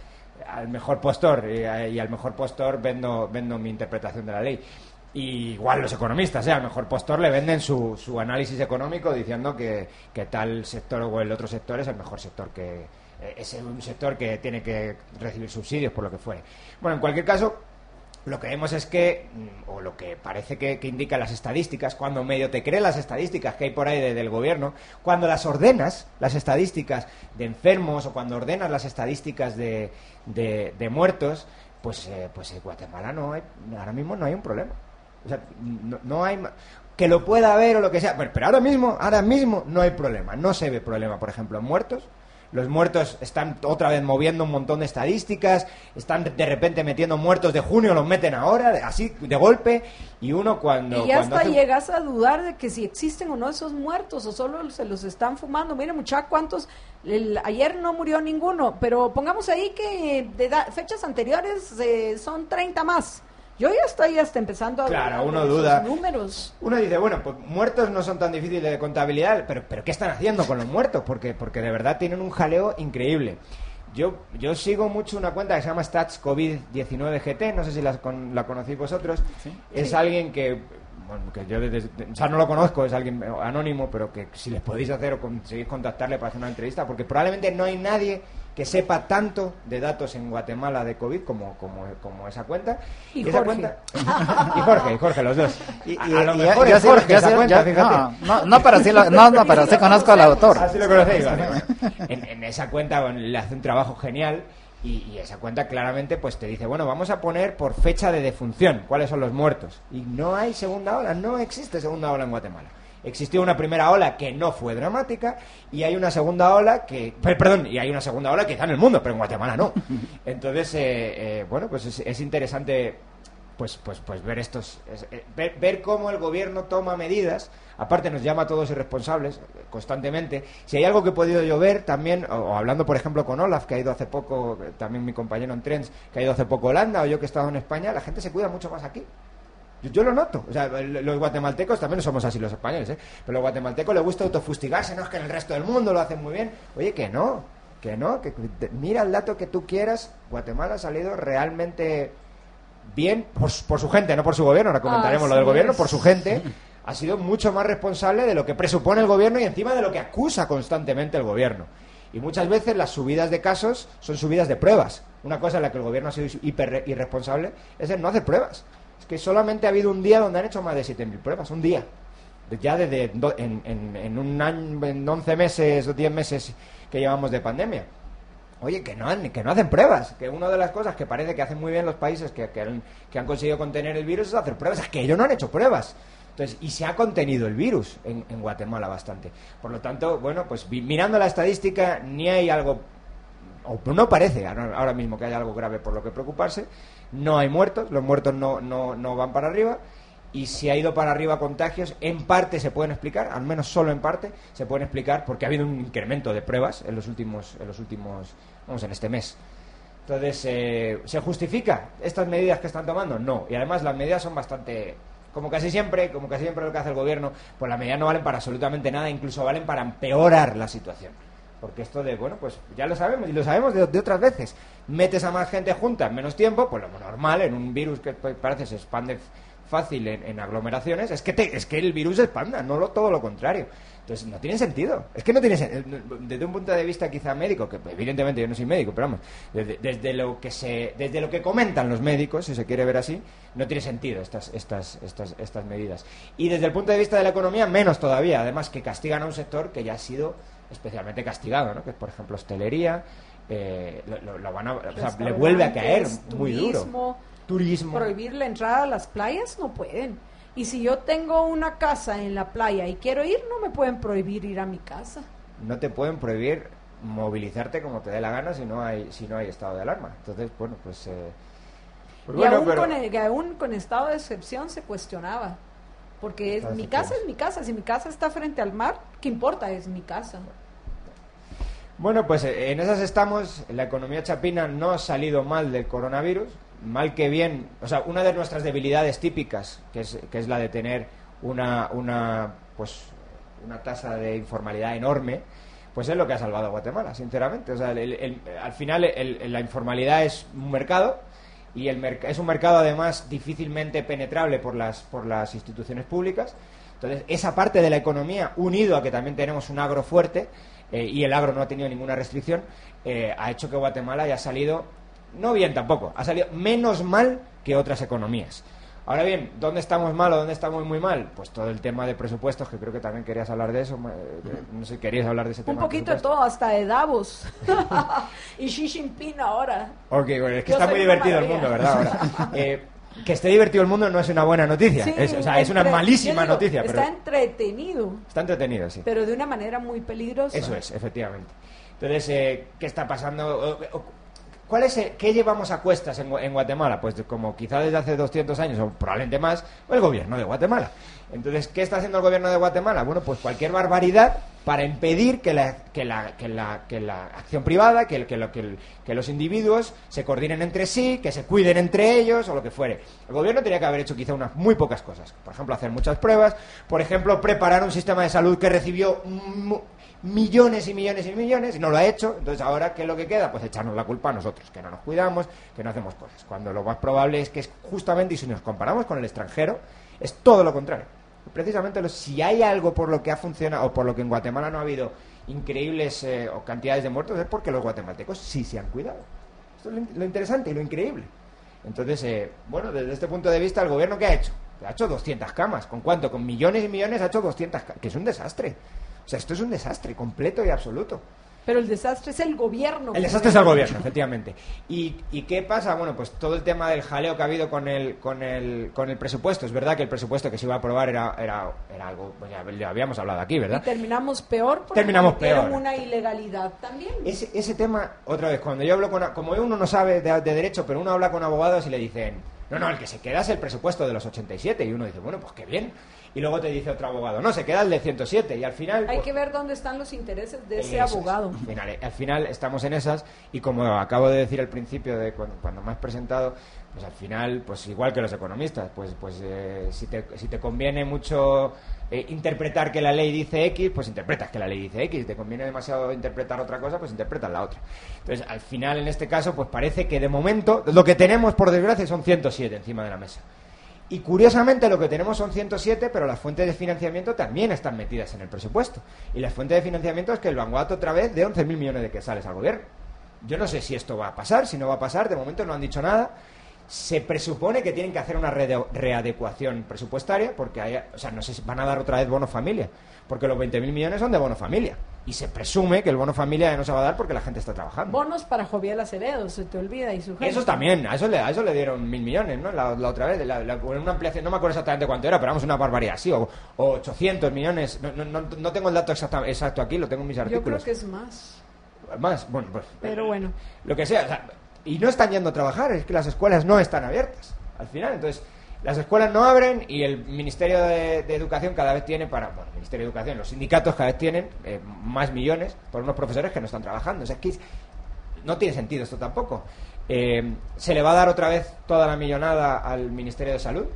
al mejor postor, y, y al mejor postor vendo, vendo mi interpretación de la ley. Y igual los economistas, ¿eh? Al mejor postor le venden su, su análisis económico diciendo que, que tal sector o el otro sector es el mejor sector, que eh, es un sector que tiene que recibir subsidios por lo que fuere. Bueno, en cualquier caso, Lo que vemos es que, o lo que parece que, que indican las estadísticas, cuando medio te crees las estadísticas que hay por ahí de, del gobierno, cuando las ordenas, las estadísticas de enfermos, o cuando ordenas las estadísticas de, de, de muertos, pues, eh, pues en Guatemala no hay, ahora mismo no hay un problema. O sea, no, no hay... Que lo pueda haber o lo que sea, pero, pero ahora mismo, ahora mismo no hay problema. No se ve problema, por ejemplo, en muertos. Los muertos están otra vez moviendo un montón de estadísticas, están de repente metiendo muertos de junio, los meten ahora, así de golpe, y uno cuando... Y ya cuando hasta hace... llegas a dudar de que si existen o no esos muertos, o solo se los están fumando. Mire, muchachos, ¿cuántos? El, ayer no murió ninguno, pero pongamos ahí que de da, fechas anteriores eh, son treinta más. Yo ya estoy hasta empezando a Claro, dudar uno de duda. esos números. Uno dice, bueno, pues muertos no son tan difíciles de contabilidad, pero, pero ¿qué están haciendo con los muertos? Porque, porque de verdad tienen un jaleo increíble. Yo, yo sigo mucho una cuenta que se llama Stats COVID diecinueve G T, no sé si la, con, la conocéis vosotros. ¿Sí? Es sí. alguien que, bueno, que yo desde, o sea, no lo conozco, es alguien anónimo, pero que si les podéis hacer o conseguís contactarle para hacer una entrevista, porque probablemente no hay nadie que sepa tanto de datos en Guatemala de COVID como, como, como esa cuenta. Y, y Jorge. Esa cuenta, y Jorge, y Jorge, los dos. Y, y, a, a lo y mejor yo, es yo Jorge sí, yo esa sí, cuenta, yo, fíjate. No, no, no, pero sí, lo, no, no, pero sí conozco al autor. Así lo conocéis, vale, vale. En, en esa cuenta bueno, le hace un trabajo genial. Y, y esa cuenta claramente pues te dice, bueno, vamos a poner por fecha de defunción cuáles son los muertos. Y no hay segunda ola, no existe segunda ola en Guatemala. Existió una primera ola que no fue dramática y hay una segunda ola que... Perdón, y hay una segunda ola quizá en el mundo, pero en Guatemala no. Entonces, eh, eh, bueno, pues es, es interesante pues pues pues ver estos... Es, eh, ver, ver cómo el gobierno toma medidas. Aparte nos llama a todos irresponsables constantemente. Si hay algo que he podido yo ver también, o, o hablando por ejemplo con Olaf, que ha ido hace poco, también mi compañero en Trends, que ha ido hace poco a Holanda, o yo que he estado en España, la gente se cuida mucho más aquí. Yo, yo lo noto. O sea, los guatemaltecos también no somos así los españoles, ¿eh? Pero los guatemaltecos les gusta autofustigarse, no es que en el resto del mundo lo hacen muy bien. Oye, que no, que no, que te, mira el dato que tú quieras, Guatemala ha salido realmente bien por, por su gente, no por su gobierno, ahora comentaremos ah, lo del gobierno, es. Por su gente. Ha sido mucho más responsable de lo que presupone el gobierno y encima de lo que acusa constantemente el gobierno. Y muchas veces las subidas de casos son subidas de pruebas. Una cosa en la que el gobierno ha sido hiper irresponsable es el no hacer pruebas. Es que solamente ha habido un día donde han hecho más de siete mil pruebas, un día. Ya desde en, en, en un año, en once meses o diez meses que llevamos de pandemia. Oye, que no, han, que no hacen pruebas. Que una de las cosas que parece que hacen muy bien los países que, que, han, que han conseguido contener el virus es hacer pruebas. Es que ellos no han hecho pruebas. Entonces, y se ha contenido el virus en, en Guatemala bastante. Por lo tanto, bueno, pues vi, mirando la estadística, ni hay algo, o no parece ahora mismo que haya algo grave por lo que preocuparse. No hay muertos, los muertos no, no, no van para arriba. Y si ha ido para arriba contagios, en parte se pueden explicar, al menos solo en parte, se pueden explicar porque ha habido un incremento de pruebas en los últimos, en los últimos, vamos, en este mes. Entonces, eh, ¿se justifica estas medidas que están tomando? No. Y además las medidas son bastante... Como casi siempre, como casi siempre lo que hace el gobierno, pues las medidas no valen para absolutamente nada, incluso valen para empeorar la situación. Porque esto de, bueno, pues ya lo sabemos, y lo sabemos de, de otras veces. Metes a más gente junta en menos tiempo, pues lo normal, en un virus que parece se expande fácil en, en aglomeraciones, es que te, es que el virus se expanda, no lo, todo lo contrario. Entonces no tiene sentido. Es que no tiene sentido. Desde un punto de vista quizá médico, que evidentemente yo no soy médico, pero vamos, desde, desde lo que se, desde lo que comentan los médicos, si se quiere ver así, no tiene sentido estas, estas, estas, estas medidas. Y desde el punto de vista de la economía, menos todavía. Además que castigan a un sector que ya ha sido especialmente castigado, ¿no? Que es por ejemplo hostelería, eh, lo, lo van a, o sea, le vuelve a caer muy turismo, duro. Turismo. Prohibir la entrada a las playas no pueden. Y si yo tengo una casa en la playa y quiero ir, no me pueden prohibir ir a mi casa. No te pueden prohibir movilizarte como te dé la gana si no hay si no hay estado de alarma. Entonces, bueno, pues... Eh, pues y bueno, aún, pero... con el, aún con estado de excepción se cuestionaba. Porque es, mi casa es mi casa. Si mi casa está frente al mar, ¿qué importa? Es mi casa. Bueno, pues en esas estamos. La economía chapina no ha salido mal del coronavirus. Mal que bien, o sea, una de nuestras debilidades típicas, que es, que es la de tener una, una, pues, una tasa de informalidad enorme, pues es lo que ha salvado a Guatemala, sinceramente. O sea, el, el, al final el, el, la informalidad es un mercado y el merc- es un mercado además difícilmente penetrable por las, por las instituciones públicas. Entonces, esa parte de la economía, unido a que también tenemos un agro fuerte, eh, y el agro no ha tenido ninguna restricción, eh, ha hecho que Guatemala haya salido no bien tampoco, ha salido menos mal que otras economías. Ahora bien, ¿dónde estamos mal o dónde estamos muy mal? Pues todo el tema de presupuestos, que creo que también querías hablar de eso. No sé, ¿querías hablar de ese tema? Un poquito de todo, hasta de Davos. Y Xi Jinping ahora. Ok, bueno, es que Yo está muy divertido el maravilla. mundo, ¿verdad? Ahora, eh, que esté divertido el mundo no es una buena noticia. Sí, es, o sea, es una entre- malísima yo digo, noticia. Está Pero entretenido, está entretenido, sí. pero de una manera muy peligrosa. Eso es, efectivamente. Entonces, eh, ¿qué está pasando? O- o- ¿Cuál es el- ¿Qué llevamos a cuestas en, Gua- en Guatemala? Pues de- como quizá desde hace doscientos años, o probablemente más, el gobierno de Guatemala. Entonces, ¿qué está haciendo el gobierno de Guatemala? Bueno, pues cualquier barbaridad para impedir que la, que la, que la, que la acción privada, que, el- que, lo, que, el- que los individuos se coordinen entre sí, que se cuiden entre ellos o lo que fuere. El gobierno tenía que haber hecho quizá unas muy pocas cosas. Por ejemplo, hacer muchas pruebas. Por ejemplo, preparar un sistema de salud que recibió mu- millones y millones y millones y no lo ha hecho. Entonces, ahora, ¿qué es lo que queda? Pues echarnos la culpa a nosotros, que no nos cuidamos, que no hacemos cosas. Cuando lo más probable es que es justamente, y si nos comparamos con el extranjero, es todo lo contrario. Precisamente, lo- si hay algo por lo que ha funcionado o por lo que en Guatemala no ha habido increíbles eh, o cantidades de muertos, es porque los guatemaltecos sí se han cuidado. Esto es lo, in- lo interesante y lo increíble. Entonces, eh, bueno, desde este punto de vista, ¿el gobierno qué ha hecho? Ha hecho doscientas camas. ¿Con cuánto? Con millones y millones ha hecho doscientas camas, que es un desastre. O sea, esto es un desastre completo y absoluto. Pero el desastre es el gobierno. El desastre es el gobierno, efectivamente. ¿Y, ¿Y qué pasa? Bueno, pues todo el tema del jaleo que ha habido con el, con el, con el presupuesto. Es verdad que el presupuesto que se iba a aprobar era, era, era algo, pues ya lo habíamos hablado aquí, Y ¿verdad? terminamos peor porque Terminamos cometieron peor. una ilegalidad también. Ese, ese tema, otra vez, cuando yo hablo con... Como uno no sabe de, de derecho, pero uno habla con abogados y le dicen, no, no, el que se queda es el presupuesto de los ochenta y siete. Y uno dice, bueno, pues qué bien. Y luego te dice otro abogado, no, se queda el de ciento siete. Y al final... Hay pues, que ver dónde están los intereses de ese Eso es. abogado. Al final, al final estamos en esas y como acabo de decir al principio de cuando, cuando me has presentado, pues al final, pues igual que los economistas, pues pues eh, si, te, si te conviene mucho eh, interpretar que la ley dice X, pues interpretas que la ley dice X. Si te conviene demasiado interpretar otra cosa, pues interpretas la otra. Entonces, al final, en este caso, pues parece que de momento lo que tenemos, por desgracia, son ciento siete encima de la mesa. Y curiosamente lo que tenemos son ciento siete, pero las fuentes de financiamiento también están metidas en el presupuesto. Y las fuentes de financiamiento es que el Vanguard otra vez de once mil millones de quetzales al gobierno. Yo no sé si esto va a pasar, si no va a pasar, de momento no han dicho nada. Se presupone que tienen que hacer una rede- readecuación presupuestaria, porque hay, o sea, no sé si van a dar otra vez bono familia, porque los veinte mil millones son de bono familia. Y se presume que el bono familia ya no se va a dar porque la gente está trabajando. Bonos para Joviel Acevedo, se te olvida, y su gente. Eso también, a eso le, a eso le dieron mil millones, ¿no? La, la otra vez, la, la- una ampliación, no me acuerdo exactamente cuánto era, pero vamos, una barbaridad así, o, o ochocientos millones, no, no, no, no tengo el dato exacto, exacto aquí, lo tengo en mis Yo creo artículos. que es más. Más, bueno, pues... Pero bueno. Lo que sea, o sea, y no están yendo a trabajar, es que las escuelas no están abiertas, al final, entonces... Las escuelas no abren y el Ministerio de, de Educación cada vez tiene para... Bueno, el Ministerio de Educación, los sindicatos cada vez tienen eh, más millones por unos profesores que no están trabajando. O sea, que no tiene sentido esto tampoco. Eh, ¿Se le va a dar otra vez toda la millonada al Ministerio de Salud?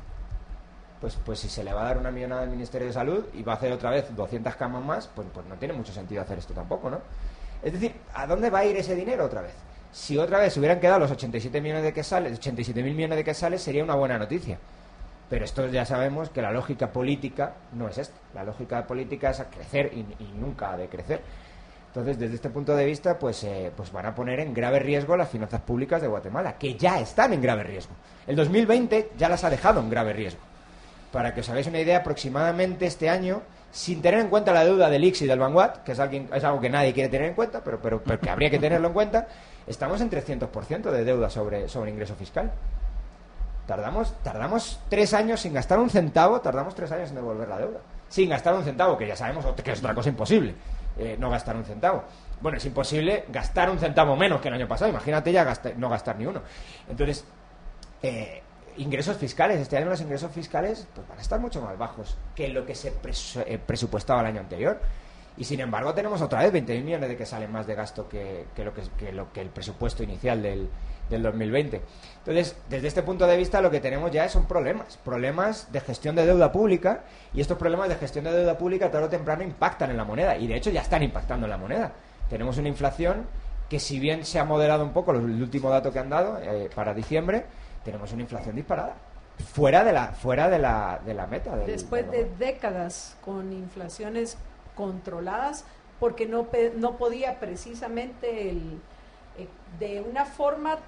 Pues, pues si se le va a dar una millonada al Ministerio de Salud y va a hacer otra vez doscientas camas más, pues, pues no tiene mucho sentido hacer esto tampoco, ¿no? Es decir, ¿a dónde va a ir ese dinero otra vez? Si otra vez se hubieran quedado los ochenta y siete millones de quetzales, ochenta y siete mil millones de quetzales, sería una buena noticia. Pero esto ya sabemos que la lógica política no es esta. La lógica política es a crecer y, y nunca ha de crecer. Entonces, desde este punto de vista, pues, eh, pues van a poner en grave riesgo las finanzas públicas de Guatemala, que ya están en grave riesgo. El dos mil veinte ya las ha dejado en grave riesgo. Para que os hagáis una idea, aproximadamente este año, sin tener en cuenta la deuda del I C S y del Vanguard, que es, alguien, es algo que nadie quiere tener en cuenta, pero, pero, pero que habría que tenerlo en cuenta, estamos en trescientos por ciento de deuda sobre, sobre ingreso fiscal. Tardamos, tardamos tres años sin gastar un centavo, tardamos tres años en devolver la deuda. Sin gastar un centavo, que ya sabemos que es otra cosa imposible, eh, no gastar un centavo. Bueno, es imposible gastar un centavo menos que el año pasado, imagínate ya gastar, no gastar ni uno. Entonces, eh, ingresos fiscales, este año los ingresos fiscales pues van a estar mucho más bajos que lo que se pres- eh, presupuestaba el año anterior. Y sin embargo tenemos otra vez veinte mil millones de que salen más de gasto que, que, lo, que, que lo que el presupuesto inicial del, del dos mil veinte. Entonces, desde este punto de vista lo que tenemos ya son problemas, problemas de gestión de deuda pública, y estos problemas de gestión de deuda pública tarde o temprano impactan en la moneda, y de hecho ya están impactando en la moneda. Tenemos una inflación que, si bien se ha moderado un poco, el último dato que han dado eh, para diciembre, tenemos una inflación disparada, fuera de la fuera de la, de la meta. Del, Después de décadas con inflaciones controladas, porque no, pe- no podía precisamente el, eh, de una forma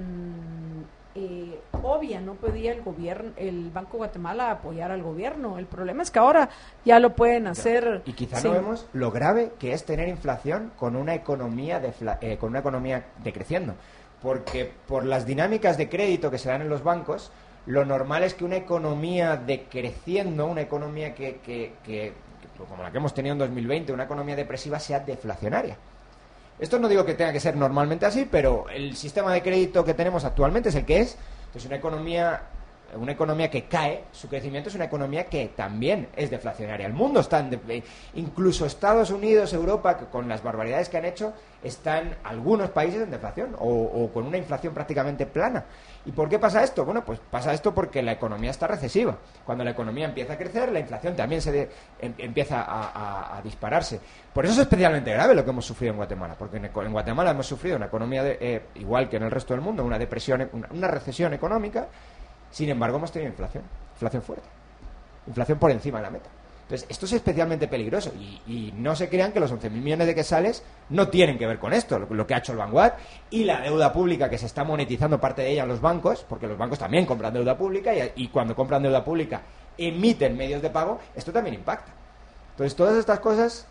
tan eh, obvia no podía el gobierno, el Banco de Guatemala apoyar al gobierno. El problema es que ahora ya lo pueden hacer. Y quizá sin... no vemos lo grave que es tener inflación con una economía defla- eh, con una economía decreciendo, porque por las dinámicas de crédito que se dan en los bancos, lo normal es que una economía decreciendo, una economía que, que, que, que como la que hemos tenido en dos mil veinte, una economía depresiva, sea deflacionaria. Esto no digo que tenga que ser normalmente así, pero el sistema de crédito que tenemos actualmente es el que es. Entonces, una economía, una economía que cae, su crecimiento es una economía que también es deflacionaria. El mundo está en de, incluso Estados Unidos, Europa, que con las barbaridades que han hecho, están algunos países en deflación o, o con una inflación prácticamente plana. ¿Y por qué pasa esto? Bueno, pues pasa esto porque la economía está recesiva. Cuando la economía empieza a crecer, la inflación también se de, em, empieza a, a, a dispararse. Por eso es especialmente grave lo que hemos sufrido en Guatemala, porque en, en Guatemala hemos sufrido una economía, de, eh, igual que en el resto del mundo, una depresión, una, una recesión económica. Sin embargo, hemos tenido inflación, inflación fuerte, inflación por encima de la meta. Entonces, esto es especialmente peligroso y, y no se crean que los once mil millones de quetzales no tienen que ver con esto, lo, lo que ha hecho el Vanguard y la deuda pública que se está monetizando parte de ella en los bancos, porque los bancos también compran deuda pública y, y cuando compran deuda pública emiten medios de pago, esto también impacta. Entonces, todas estas cosas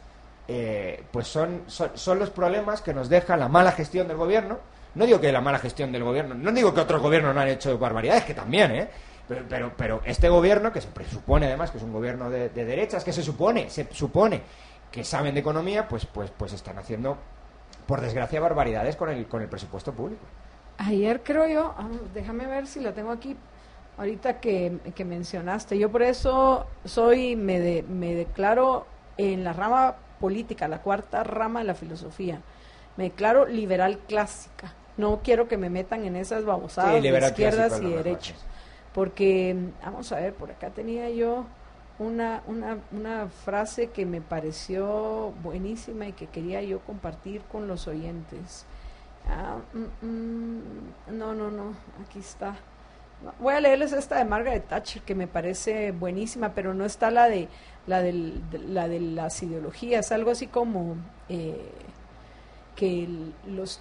eh, pues son, son, son los problemas que nos deja la mala gestión del gobierno. No digo que la mala gestión del gobierno, no digo que otros gobiernos no han hecho barbaridades, que también, ¿eh? Pero, pero, pero este gobierno, que se presupone además que es un gobierno de, de derechas, que se supone, se supone que saben de economía, pues, pues, pues están haciendo, por desgracia, barbaridades con el, con el presupuesto público. Ayer creo yo, déjame ver si la tengo aquí, ahorita que, que mencionaste, yo por eso soy, me, de, me declaro en la rama política, la cuarta rama de la filosofía, me declaro liberal clásica, no quiero que me metan en esas babosadas sí, de izquierdas y derechas. Porque, vamos a ver, por acá tenía yo una, una, una frase que me pareció buenísima y que quería yo compartir con los oyentes. Ah, mm, mm, no, no, no, aquí está. Voy a leerles esta de Margaret Thatcher que me parece buenísima, pero no está la de, la del, de, la de las ideologías, algo así como eh, que el, los...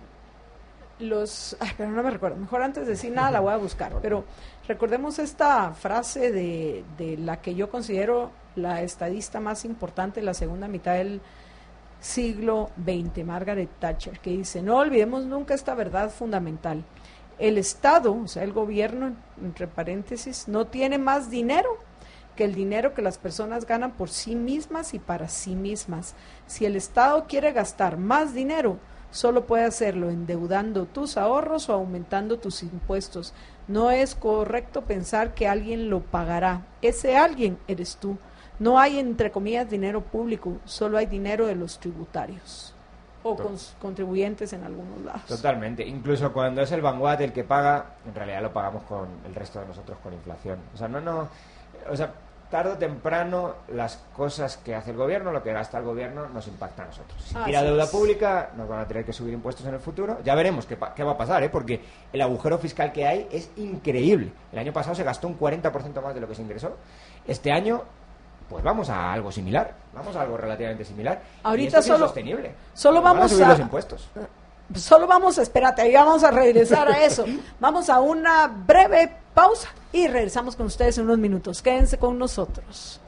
los ay, pero no me recuerdo, mejor antes de decir nada la voy a buscar, pero recordemos esta frase de, de la que yo considero la estadista más importante de la segunda mitad del siglo veinte, Margaret Thatcher, que dice: no olvidemos nunca esta verdad fundamental, el Estado, o sea el gobierno, entre paréntesis, no tiene más dinero que el dinero que las personas ganan por sí mismas y para sí mismas. Si el Estado quiere gastar más dinero, solo puede hacerlo endeudando tus ahorros o aumentando tus impuestos. No es correcto pensar que alguien lo pagará. Ese alguien eres tú. No hay, entre comillas, dinero público, solo hay dinero de los tributarios o con, contribuyentes en algunos lados. Totalmente. Incluso cuando es el Vanguard el que paga, en realidad lo pagamos con el resto de nosotros con inflación. O sea, no, no... O sea, tarde o temprano las cosas que hace el gobierno, lo que gasta el gobierno, nos impacta a nosotros. Si tira deuda es. pública, nos van a tener que subir impuestos en el futuro. Ya veremos qué, qué va a pasar, ¿eh? Porque el agujero fiscal que hay es increíble. El año pasado se gastó un cuarenta por ciento más de lo que se ingresó. Este año, pues vamos a algo similar. Vamos a algo relativamente similar. Ahorita y esto solo, es insostenible. Solo vamos van a subir a... los impuestos. Solo vamos, espérate, ahí vamos a regresar a eso. Vamos a una breve pausa y regresamos con ustedes en unos minutos. Quédense con nosotros.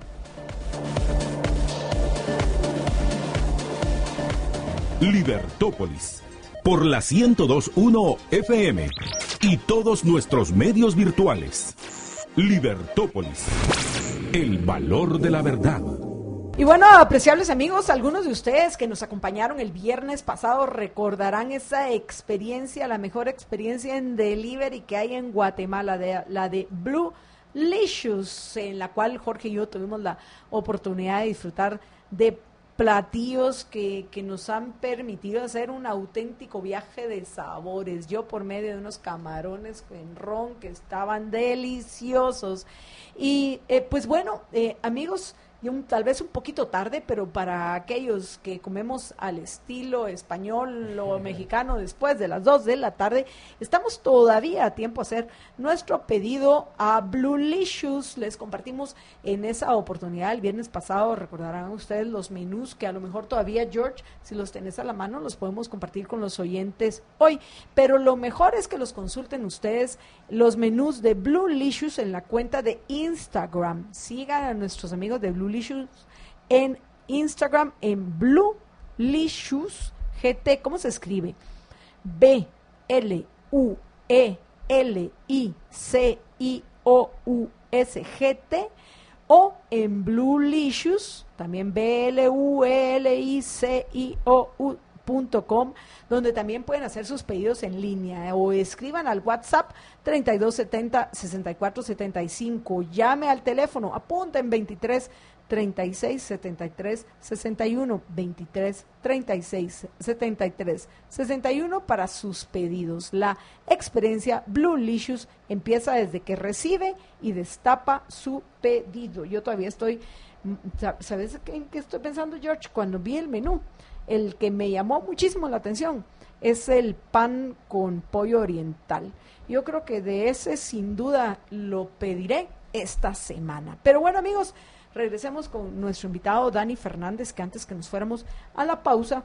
Libertópolis, por la ciento dos punto uno F M y todos nuestros medios virtuales. Libertópolis, el valor de la verdad. Y bueno, apreciables amigos, algunos de ustedes que nos acompañaron el viernes pasado recordarán esa experiencia, la mejor experiencia en delivery que hay en Guatemala, de, la de Blue Licious, en la cual Jorge y yo tuvimos la oportunidad de disfrutar de platillos que, que nos han permitido hacer un auténtico viaje de sabores. Yo por medio de unos camarones en ron que estaban deliciosos. Y eh, pues bueno, eh, amigos, y un, tal vez un poquito tarde, pero para aquellos que comemos al estilo español o mexicano después de las dos de la tarde, estamos todavía a tiempo a hacer nuestro pedido a Bluelicious. Les compartimos en esa oportunidad el viernes pasado, recordarán ustedes los menús que a lo mejor todavía, George, si los tenés a la mano, los podemos compartir con los oyentes hoy, pero lo mejor es que los consulten ustedes, los menús de Bluelicious en la cuenta de Instagram. Sigan a nuestros amigos de Bluelicious en Instagram en Bluelicious G T. ¿Cómo se escribe? B L U E L I C I O U S G T, o en Bluelicious, también B L U E L I C I O U punto com, donde también pueden hacer sus pedidos en línea, o escriban al WhatsApp treinta y dos setenta, sesenta y cuatro setenta y cinco, llame al teléfono, apunten veintitrés treinta y seis setenta y tres sesenta y uno, veintitrés treinta y seis setenta y tres sesenta y uno para sus pedidos. La experiencia Bluelicious empieza desde que recibe y destapa su pedido. Yo todavía estoy, ¿sabes en qué estoy pensando, George? Cuando vi el menú, el que me llamó muchísimo la atención es el pan con pollo oriental. Yo creo que de ese sin duda lo pediré esta semana. Pero bueno, amigos, regresemos con nuestro invitado Dani Fernández, que antes que nos fuéramos a la pausa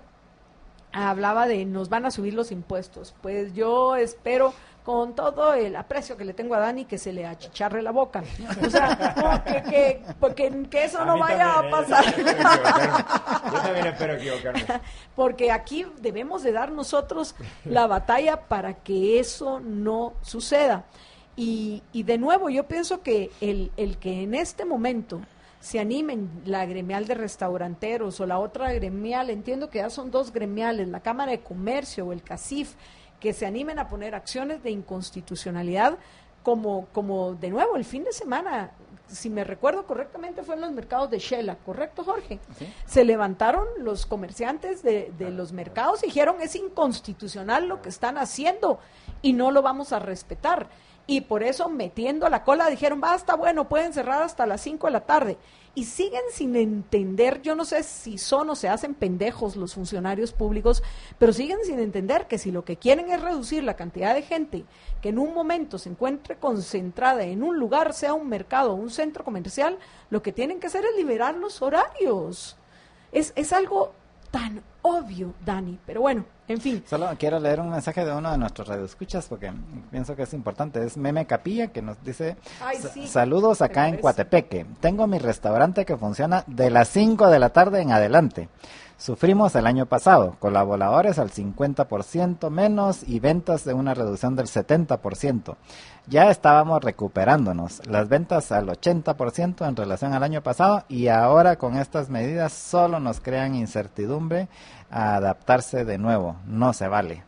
hablaba de nos van a subir los impuestos. Pues yo espero, con todo el aprecio que le tengo a Dani, que se le achicharre la boca. O sea, no, que, que, porque, que eso A no mí vaya también, a ¿eh? pasar. Yo también espero equivocarme. Yo también espero equivocarme. Porque aquí debemos de dar nosotros la batalla para que eso no suceda. Y, y de nuevo, yo pienso que el, el que en este momento se animen la gremial de restauranteros o la otra gremial, entiendo que ya son dos gremiales, la Cámara de Comercio o el CACIF, que se animen a poner acciones de inconstitucionalidad, como, como de nuevo el fin de semana, si me recuerdo correctamente, fue en los mercados de Shela, ¿correcto, Jorge? ¿Sí? Se levantaron los comerciantes de, de los mercados y dijeron es inconstitucional lo que están haciendo y no lo vamos a respetar. Y por eso, metiendo la cola, dijeron, basta, bueno, pueden cerrar hasta las cinco de la tarde. Y siguen sin entender, yo no sé si son o se hacen pendejos los funcionarios públicos, pero siguen sin entender que si lo que quieren es reducir la cantidad de gente que en un momento se encuentre concentrada en un lugar, sea un mercado o un centro comercial, lo que tienen que hacer es liberar los horarios. Es, es algo tan obvio, Dani, pero bueno, en fin. Solo quiero leer un mensaje de uno de nuestros radioescuchas porque pienso que es importante. Es Meme Capilla, que nos dice: Ay, sí, saludos acá en Coatepeque. Tengo mi restaurante que funciona de las cinco de la tarde en adelante. Sufrimos el año pasado, colaboradores al cincuenta por ciento menos y ventas de una reducción del setenta por ciento. Ya estábamos recuperándonos, las ventas al ochenta por ciento en relación al año pasado, y ahora con estas medidas solo nos crean incertidumbre a adaptarse de nuevo. No se vale.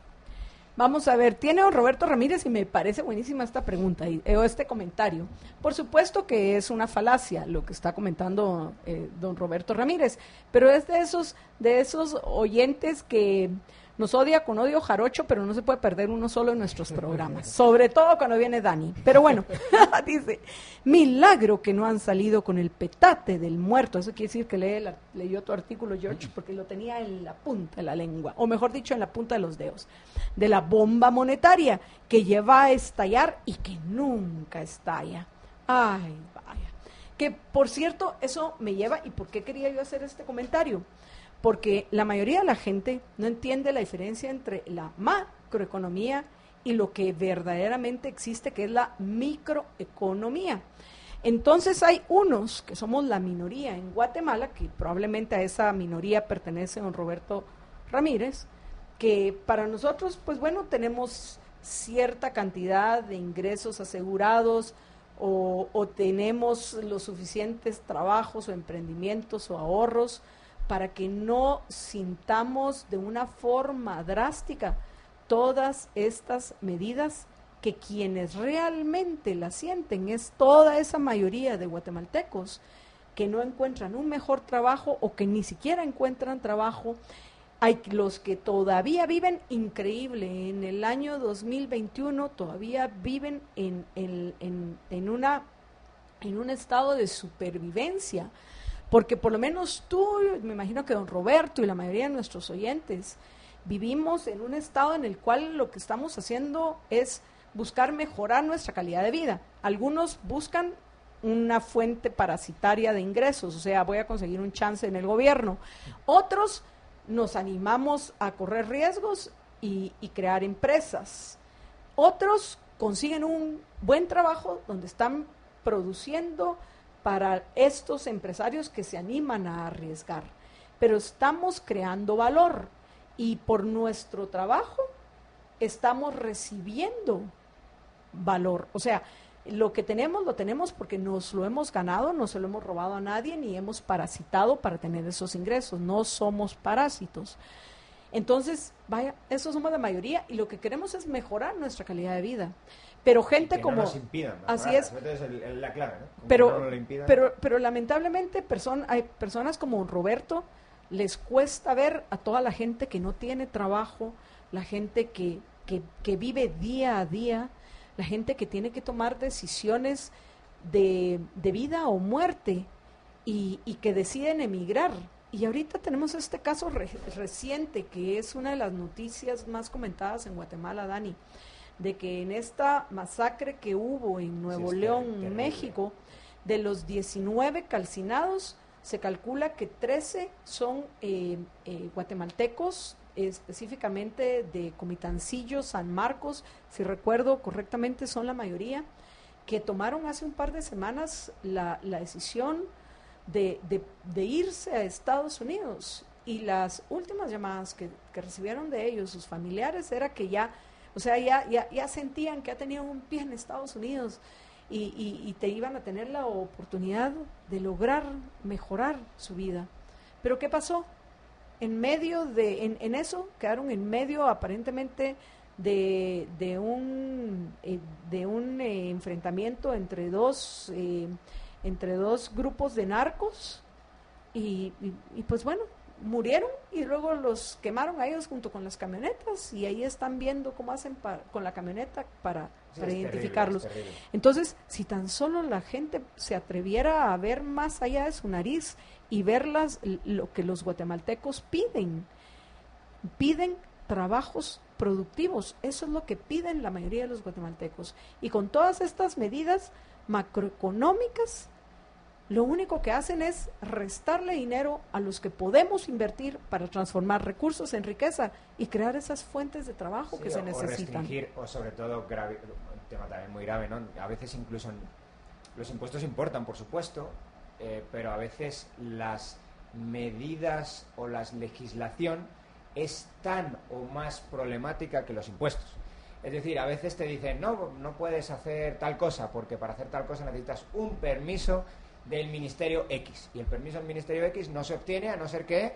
Vamos a ver, tiene don Roberto Ramírez, y me parece buenísima esta pregunta y, o este comentario. Por supuesto que es una falacia lo que está comentando eh, don Roberto Ramírez, pero es de esos, de esos oyentes que nos odia con odio jarocho, pero no se puede perder uno solo en nuestros programas, sobre todo cuando viene Dani. Pero bueno, dice, milagro que no han salido con el petate del muerto. Eso quiere decir que lee la, leyó tu artículo, George, porque lo tenía en la punta de la lengua, o mejor dicho, en la punta de los dedos, de la bomba monetaria que lleva a estallar y que nunca estalla. Ay, vaya. Que, por cierto, eso me lleva, ¿y por qué quería yo hacer este comentario? Porque la mayoría de la gente no entiende la diferencia entre la macroeconomía y lo que verdaderamente existe, que es la microeconomía. Entonces hay unos que somos la minoría en Guatemala, que probablemente a esa minoría pertenece don Roberto Ramírez, que para nosotros, pues bueno, tenemos cierta cantidad de ingresos asegurados, o, o tenemos los suficientes trabajos o emprendimientos o ahorros para que no sintamos de una forma drástica todas estas medidas, que quienes realmente las sienten es toda esa mayoría de guatemaltecos que no encuentran un mejor trabajo o que ni siquiera encuentran trabajo. Hay los que todavía viven increíble, en el año dos mil veintiuno todavía viven en, en, en, en una en un estado de supervivencia, porque por lo menos tú, me imagino que don Roberto y la mayoría de nuestros oyentes, vivimos en un estado en el cual lo que estamos haciendo es buscar mejorar nuestra calidad de vida. Algunos buscan una fuente parasitaria de ingresos, o sea, voy a conseguir un chance en el gobierno. Otros nos animamos a correr riesgos y, y crear empresas. Otros consiguen un buen trabajo donde están produciendo para estos empresarios que se animan a arriesgar. Pero estamos creando valor y por nuestro trabajo estamos recibiendo valor. O sea, lo que tenemos, lo tenemos porque nos lo hemos ganado, no se lo hemos robado a nadie, ni hemos parasitado para tener esos ingresos. No somos parásitos. Entonces, vaya, eso somos la mayoría y lo que queremos es mejorar nuestra calidad de vida. Pero gente que como... no nos impidan, así es. Es el, el, la clave, ¿no? Pero, no lo impidan. pero, pero lamentablemente person, hay personas como Roberto, les cuesta ver a toda la gente que no tiene trabajo, la gente que, que, que vive día a día, la gente que tiene que tomar decisiones de, de vida o muerte y, y que deciden emigrar. Y ahorita tenemos este caso re, reciente, que es una de las noticias más comentadas en Guatemala, Dani, de que en esta masacre que hubo en Nuevo sí, León, terrible. México, de los diecinueve calcinados, se calcula que trece son eh, eh, guatemaltecos, específicamente de Comitancillo, San Marcos, si recuerdo correctamente son la mayoría, que tomaron hace un par de semanas la, la decisión de, de, de irse a Estados Unidos. Y las últimas llamadas que, que recibieron de ellos, sus familiares, era que ya, o sea, ya, ya, ya sentían que ya tenían un pie en Estados Unidos y, y, y te iban a tener la oportunidad de lograr mejorar su vida. Pero ¿qué pasó? En medio de, en, en eso, quedaron en medio aparentemente de, de un, eh, de un eh, enfrentamiento entre dos, eh, entre dos grupos de narcos y, y, y pues bueno, murieron y luego los quemaron a ellos junto con las camionetas y ahí están viendo cómo hacen pa, con la camioneta para, sí, para identificarlos. Terrible, terrible. Entonces, si tan solo la gente se atreviera a ver más allá de su nariz y ver las, lo que los guatemaltecos piden, piden trabajos productivos, eso es lo que piden la mayoría de los guatemaltecos. Y con todas estas medidas macroeconómicas, lo único que hacen es restarle dinero a los que podemos invertir para transformar recursos en riqueza y crear esas fuentes de trabajo sí, que se necesitan. O restringir, o sobre todo, grave, un tema también muy grave, ¿no? A veces incluso los impuestos importan, por supuesto, eh, pero a veces las medidas o la legislación es tan o más problemática que los impuestos. Es decir, a veces te dicen, no, no puedes hacer tal cosa, porque para hacer tal cosa necesitas un permiso del Ministerio X, y el permiso del Ministerio X no se obtiene a no ser que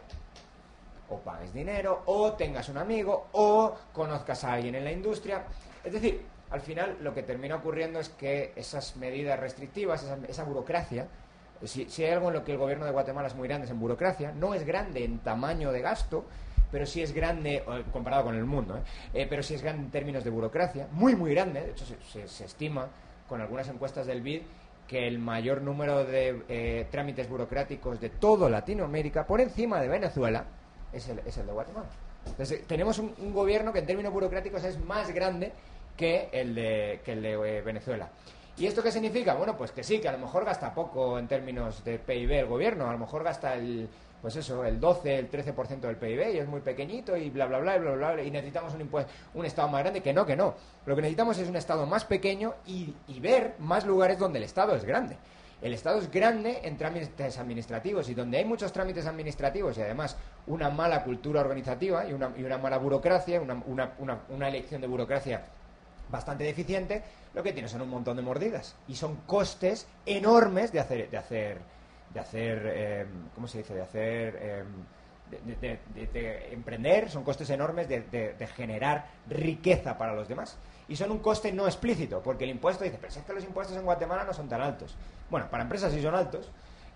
o pagues dinero, o tengas un amigo, o conozcas a alguien en la industria. Es decir, al final lo que termina ocurriendo es que esas medidas restrictivas, esa, esa burocracia, si, si hay algo en lo que el gobierno de Guatemala es muy grande es en burocracia, no es grande en tamaño de gasto, pero sí es grande, comparado con el mundo, ¿eh? Eh, pero sí es grande en términos de burocracia, muy muy grande, de hecho se, se, se estima con algunas encuestas del B I D que el mayor número de eh, trámites burocráticos de toda Latinoamérica, por encima de Venezuela, es el, es el de Guatemala. Entonces, tenemos un, un gobierno que en términos burocráticos es más grande que el de, que el de eh, Venezuela. ¿Y esto qué significa? Bueno, pues que sí, que a lo mejor gasta poco en términos de P I B el gobierno, a lo mejor gasta el, pues eso, el doce, el trece por ciento del P I B y es muy pequeñito y bla, bla, bla, bla, bla, bla, y necesitamos un, impuesto, un Estado más grande, que no, que no. Lo que necesitamos es un Estado más pequeño y, y ver más lugares donde el Estado es grande. El Estado es grande en trámites administrativos y donde hay muchos trámites administrativos y además una mala cultura organizativa y una, y una mala burocracia, una, una, una, una elección de burocracia bastante deficiente, lo que tiene son un montón de mordidas y son costes enormes de hacer de hacer de hacer eh, ¿cómo se dice? de hacer eh, de, de, de, de emprender, son costes enormes de, de, de generar riqueza para los demás y son un coste no explícito porque el impuesto dice, pero si es que los impuestos en Guatemala no son tan altos. Bueno, para empresas sí son altos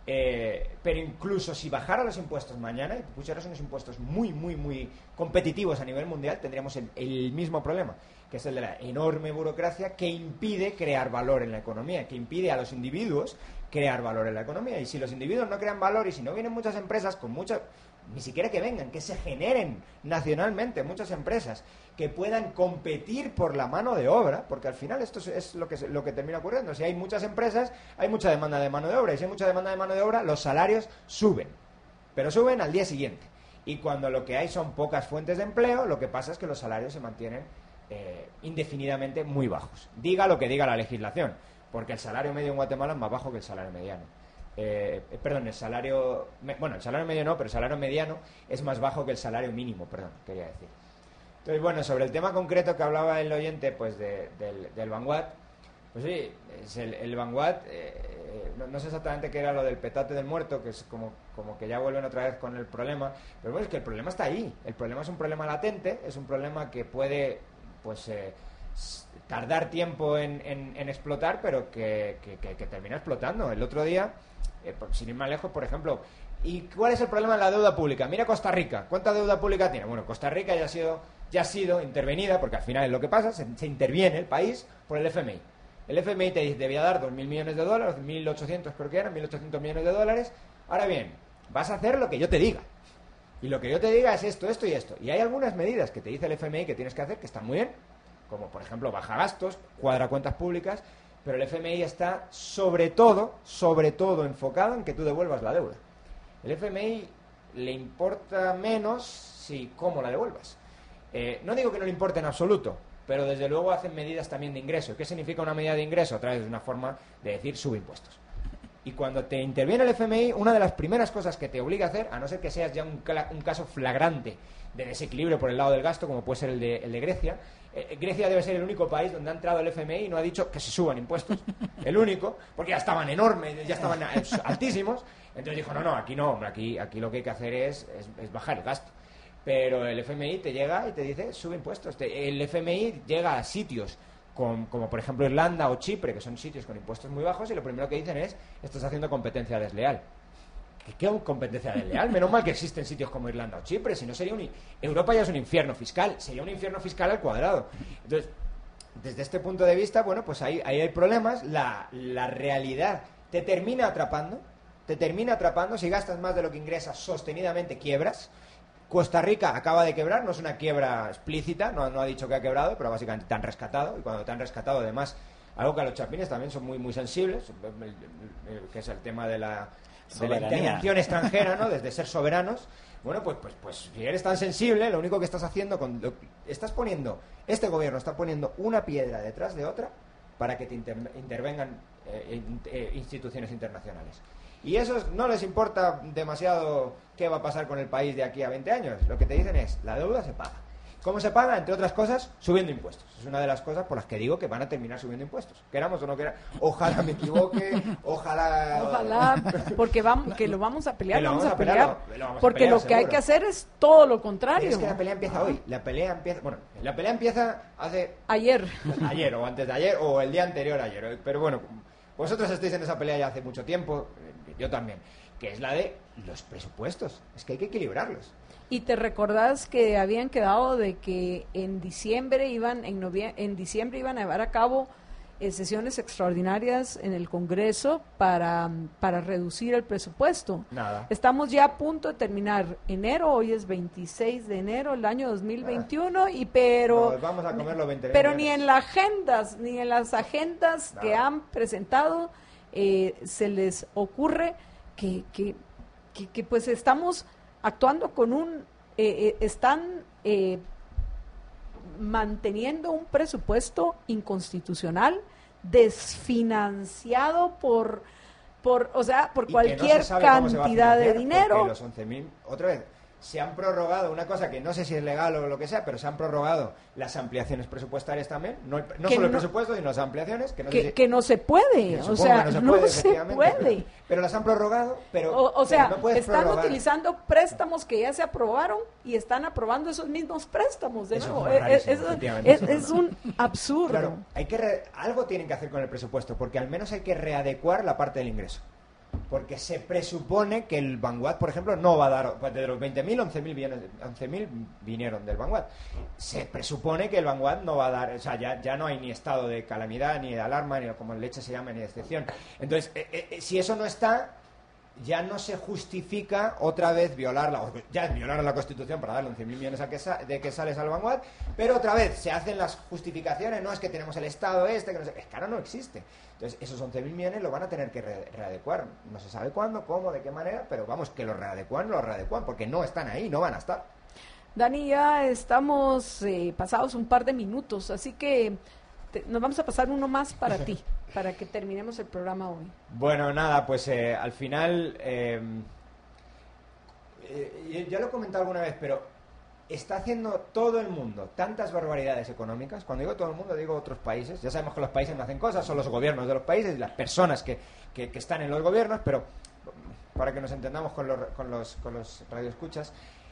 Eh, pero incluso si bajara los impuestos mañana y pusieras unos impuestos muy, muy, muy competitivos a nivel mundial, tendríamos el, el mismo problema, que es el de la enorme burocracia que impide crear valor en la economía, que impide a los individuos crear valor en la economía. Y si los individuos no crean valor y si no vienen muchas empresas con muchas, ni siquiera que vengan, que se generen nacionalmente muchas empresas que puedan competir por la mano de obra, porque al final esto es, es lo que lo que termina ocurriendo. Si hay muchas empresas, hay mucha demanda de mano de obra, y si hay mucha demanda de mano de obra, los salarios suben, pero suben al día siguiente. Y cuando lo que hay son pocas fuentes de empleo, lo que pasa es que los salarios se mantienen eh, indefinidamente muy bajos. Diga lo que diga la legislación, porque el salario medio en Guatemala es más bajo que el salario mediano. Eh, perdón, el salario... Bueno, el salario medio no, pero el salario mediano es más bajo que el salario mínimo, perdón, quería decir. Entonces, bueno, sobre el tema concreto que hablaba el oyente, pues, de, del, del Vanguard, pues sí, es el, el Vanguard, eh, no, no sé exactamente qué era lo del petate del muerto, que es como, como que ya vuelven otra vez con el problema, pero bueno, es que el problema está ahí, el problema es un problema latente, es un problema que puede, pues... Eh, tardar tiempo en, en, en explotar, pero que, que, que, que termina explotando. El otro día, eh, sin ir más lejos, por ejemplo, ¿y cuál es el problema de la deuda pública? Mira Costa Rica, ¿cuánta deuda pública tiene? Bueno, Costa Rica ya ha sido, ya ha sido intervenida, porque al final es lo que pasa, se, se interviene el país por el F M I. El F M I te debía dar dos mil millones de dólares, mil ochocientos creo que eran, mil ochocientos millones de dólares. Ahora bien, vas a hacer lo que yo te diga. Y lo que yo te diga es esto, esto y esto. Y hay algunas medidas que te dice el F M I que tienes que hacer que están muy bien, como por ejemplo baja gastos, cuadra cuentas públicas, pero el F M I está sobre todo, sobre todo enfocado en que tú devuelvas la deuda. El F M I le importa menos si cómo la devuelvas. Eh, no digo que no le importe en absoluto, pero desde luego hacen medidas también de ingreso. ¿Qué significa una medida de ingreso? A través de una forma de decir sube impuestos. Y cuando te interviene el F M I, una de las primeras cosas que te obliga a hacer, a no ser que seas ya un, un caso flagrante de desequilibrio por el lado del gasto, como puede ser el de, el de Grecia, eh, Grecia debe ser el único país donde ha entrado el F M I y no ha dicho que se suban impuestos. El único, porque ya estaban enormes, ya estaban altísimos. Entonces dijo, no, no, aquí no, hombre, aquí, aquí lo que hay que hacer es, es, es bajar el gasto. Pero el F M I te llega y te dice, sube impuestos. Te, el F M I llega a sitios Con, como por ejemplo Irlanda o Chipre, que son sitios con impuestos muy bajos, y lo primero que dicen es, estás haciendo competencia desleal. ¿Qué, qué competencia desleal? Menos mal que existen sitios como Irlanda o Chipre, si no sería un... Europa ya es un infierno fiscal, sería un infierno fiscal al cuadrado. Entonces, desde este punto de vista, bueno, pues ahí, ahí hay problemas, la, la realidad te termina atrapando, te termina atrapando, si gastas más de lo que ingresas sostenidamente quiebras. Costa Rica acaba de quebrar, no es una quiebra explícita, no, no ha dicho que ha quebrado, pero básicamente te han rescatado, y cuando te han rescatado, además, algo que a los chapines también son muy muy sensibles, que es el tema de la, de la intervención extranjera, ¿no? Desde ser soberanos. Bueno, pues, pues, pues si eres tan sensible, lo único que estás haciendo, con, lo, estás poniendo, este gobierno está poniendo una piedra detrás de otra para que te inter, intervengan eh, eh, instituciones internacionales. Y eso no les importa demasiado qué va a pasar con el país de aquí a veinte años. Lo que te dicen es, la deuda se paga. ¿Cómo se paga? Entre otras cosas, subiendo impuestos. Es una de las cosas por las que digo que van a terminar subiendo impuestos. Queramos o no queramos. Ojalá me equivoque, ojalá... Ojalá, porque vamos, que lo vamos a pelear, lo vamos, vamos a pelear. pelear, lo, lo vamos porque a pelear, lo que seguro. hay que hacer es todo lo contrario. Pero es que la pelea empieza hoy. La pelea empieza... Bueno, la pelea empieza hace... Ayer. Ayer, o antes de ayer, o el día anterior a ayer. Pero bueno, vosotros estáis en esa pelea ya hace mucho tiempo, yo también, que es la de los presupuestos. Es que hay que equilibrarlos. Y te recordás que habían quedado de que en diciembre iban en novie- en diciembre iban a llevar a cabo eh, sesiones extraordinarias en el Congreso para, para reducir el presupuesto. Nada. Estamos ya a punto de terminar enero, hoy es veintiséis de enero del año dos mil veintiuno, Nada. y pero Nos vamos a comer los veinte pero ni millones. en las agendas, ni en las agendas Nada. que han presentado eh, se les ocurre que, que, que, que pues estamos actuando con un, eh, eh, están eh, manteniendo un presupuesto inconstitucional, desfinanciado por, por o sea, por Y que no cualquier se sabe cómo se va a cantidad de financiar, dinero. porque los once mil, otra vez, se han prorrogado una cosa que no sé si es legal o lo que sea, pero se han prorrogado las ampliaciones presupuestarias también, no, el- no Que solo el no- presupuesto, sino las ampliaciones, que no sé que, si- que no se puede, que o supongo sea, que no, puede, se efectivamente, puede. Pero, pero las han prorrogado, pero, O, o pero sea, no puedes están prorrogar. utilizando préstamos que ya se aprobaron y están aprobando esos mismos préstamos de Eso nuevo. es Es, rarísimo, es- efectivamente, es- eso es es un absurdo. Claro, hay que re- algo tienen que hacer con el presupuesto, porque al menos hay que readecuar la parte del ingreso. Porque se presupone que el Vanguard, por ejemplo, no va a dar, pues de los veinte mil, once mil vinieron del Vanguard. Se presupone que el Vanguard no va a dar, o sea, ya, ya no hay ni estado de calamidad, ni de alarma, ni como en leche se llama, ni de excepción. Entonces, eh, eh, si eso no está, ya no se justifica otra vez violarla, ya es violar la Constitución para darle once mil millones a que sa- de que sales al Vanguard, pero otra vez se hacen las justificaciones, no es que tenemos el Estado este, que no sé, es que ahora no existe. Entonces, esos once mil millones lo van a tener que re- readecuar. No se sabe cuándo, cómo, de qué manera, pero vamos, que lo readecuan, lo readecuan, porque no están ahí, no van a estar. Dani, ya estamos eh, pasados un par de minutos, así que te, nos vamos a pasar uno más para ti, para que terminemos el programa hoy. Bueno, nada, pues eh, al final, eh, eh, ya lo he comentado alguna vez, pero está haciendo todo el mundo tantas barbaridades económicas. Cuando digo todo el mundo, digo otros países. Ya sabemos que los países no hacen cosas, son los gobiernos de los países y las personas que, que, que están en los gobiernos, pero para que nos entendamos con los, con los, con los radioescuchas,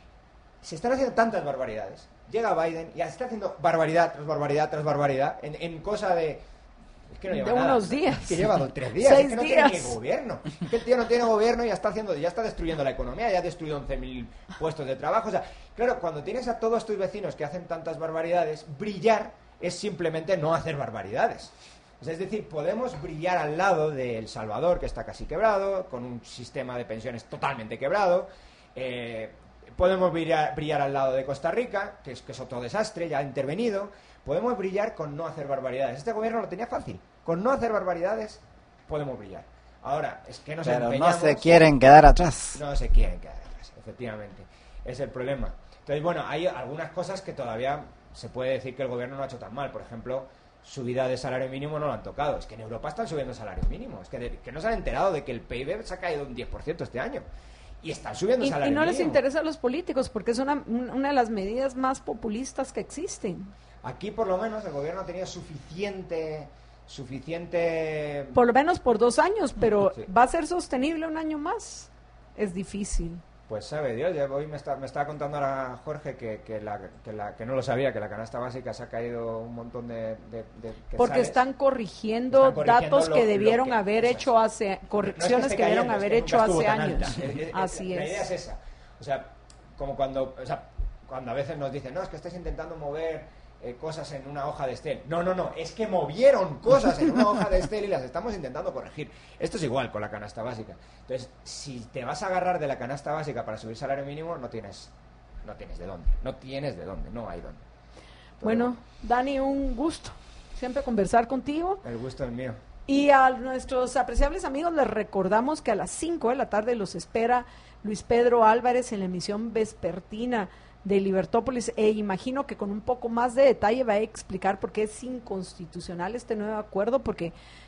se están haciendo tantas barbaridades. Llega Biden y está haciendo barbaridad tras barbaridad tras barbaridad en, en cosa de... Es que no lleva de nada. unos días. Es que lleva dos, tres días. Seis es que no días. tiene ni gobierno. Es que el tío no tiene gobierno y ya está haciendo, ya está destruyendo la economía, ya ha destruido once mil puestos de trabajo. O sea, claro, cuando tienes a todos tus vecinos que hacen tantas barbaridades, brillar es simplemente no hacer barbaridades. O sea, es decir, podemos brillar al lado de El Salvador, que está casi quebrado, con un sistema de pensiones totalmente quebrado. Eh, podemos brillar, brillar al lado de Costa Rica, que es, que es otro desastre, ya ha intervenido. Podemos brillar con no hacer barbaridades. Este gobierno lo tenía fácil. Con no hacer barbaridades podemos brillar. Ahora, es que nos Pero empeñamos... no se quieren quedar atrás. No se quieren quedar atrás, efectivamente. Es el problema. Entonces, bueno, hay algunas cosas que todavía se puede decir que el gobierno no ha hecho tan mal. Por ejemplo, subida de salario mínimo no lo han tocado. Es que en Europa están subiendo el salario mínimo. Es que, de, que no se han enterado de que el P I B se ha caído un diez por ciento este año. Y están subiendo Y, el salario y no mínimo. les interesa a los políticos porque es una, una de las medidas más populistas que existen. Aquí, por lo menos, el gobierno ha tenido suficiente... suficiente... Por lo menos por dos años, pero Sí. ¿va a ser sostenible un año más? Es difícil. Pues sabe Dios, ya hoy me, está, me estaba contando ahora Jorge que, que, la, que, la, que no lo sabía, que la canasta básica se ha caído un montón de, de, de quetzales. Porque están corrigiendo, Están corrigiendo datos lo- que lo debieron que- haber eso hecho es. hace, No es que correcciones esté que debieron cayendo, haber es que hecho nunca estuvo hace tan años. alta. Eh, eh, Así la idea es. es esa. O sea, como cuando, o sea, cuando a veces nos dicen, no, es que estáis intentando mover eh, cosas en una hoja de Excel. No, no, no, es que movieron cosas en una hoja de Excel y las estamos intentando corregir. Esto es igual con la canasta básica. Entonces, si te vas a agarrar de la canasta básica para subir salario mínimo, no tienes, no tienes de dónde. No tienes de dónde, no hay dónde. Pero Bueno, Dani, un gusto siempre conversar contigo. el gusto es mío. Y a nuestros apreciables amigos les recordamos que a las cinco de la tarde los espera Luis Pedro Álvarez en la emisión vespertina de Libertópolis, e imagino que con un poco más de detalle va a explicar por qué es inconstitucional este nuevo acuerdo, porque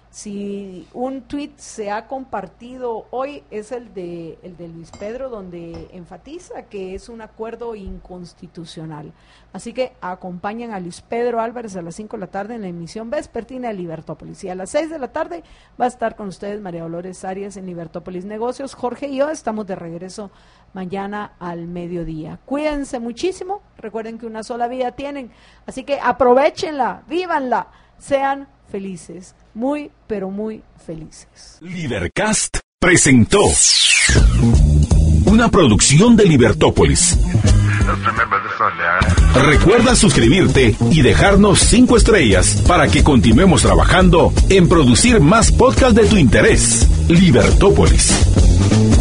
si un tuit se ha compartido hoy es el de el de Luis Pedro, donde enfatiza que es un acuerdo inconstitucional. Así que acompañan a Luis Pedro Álvarez a las cinco de la tarde en la emisión vespertina de Libertópolis. Y a las seis de la tarde va a estar con ustedes María Dolores Arias en Libertópolis Negocios. Jorge y yo estamos de regreso mañana al mediodía. Cuídense muchísimo, recuerden que una sola vida tienen, así que aprovéchenla, vívanla, sean felices, muy, pero muy felices. Libercast presentó una producción de Libertópolis. Recuerda suscribirte y dejarnos cinco estrellas para que continuemos trabajando en producir más podcasts de tu interés. Libertópolis.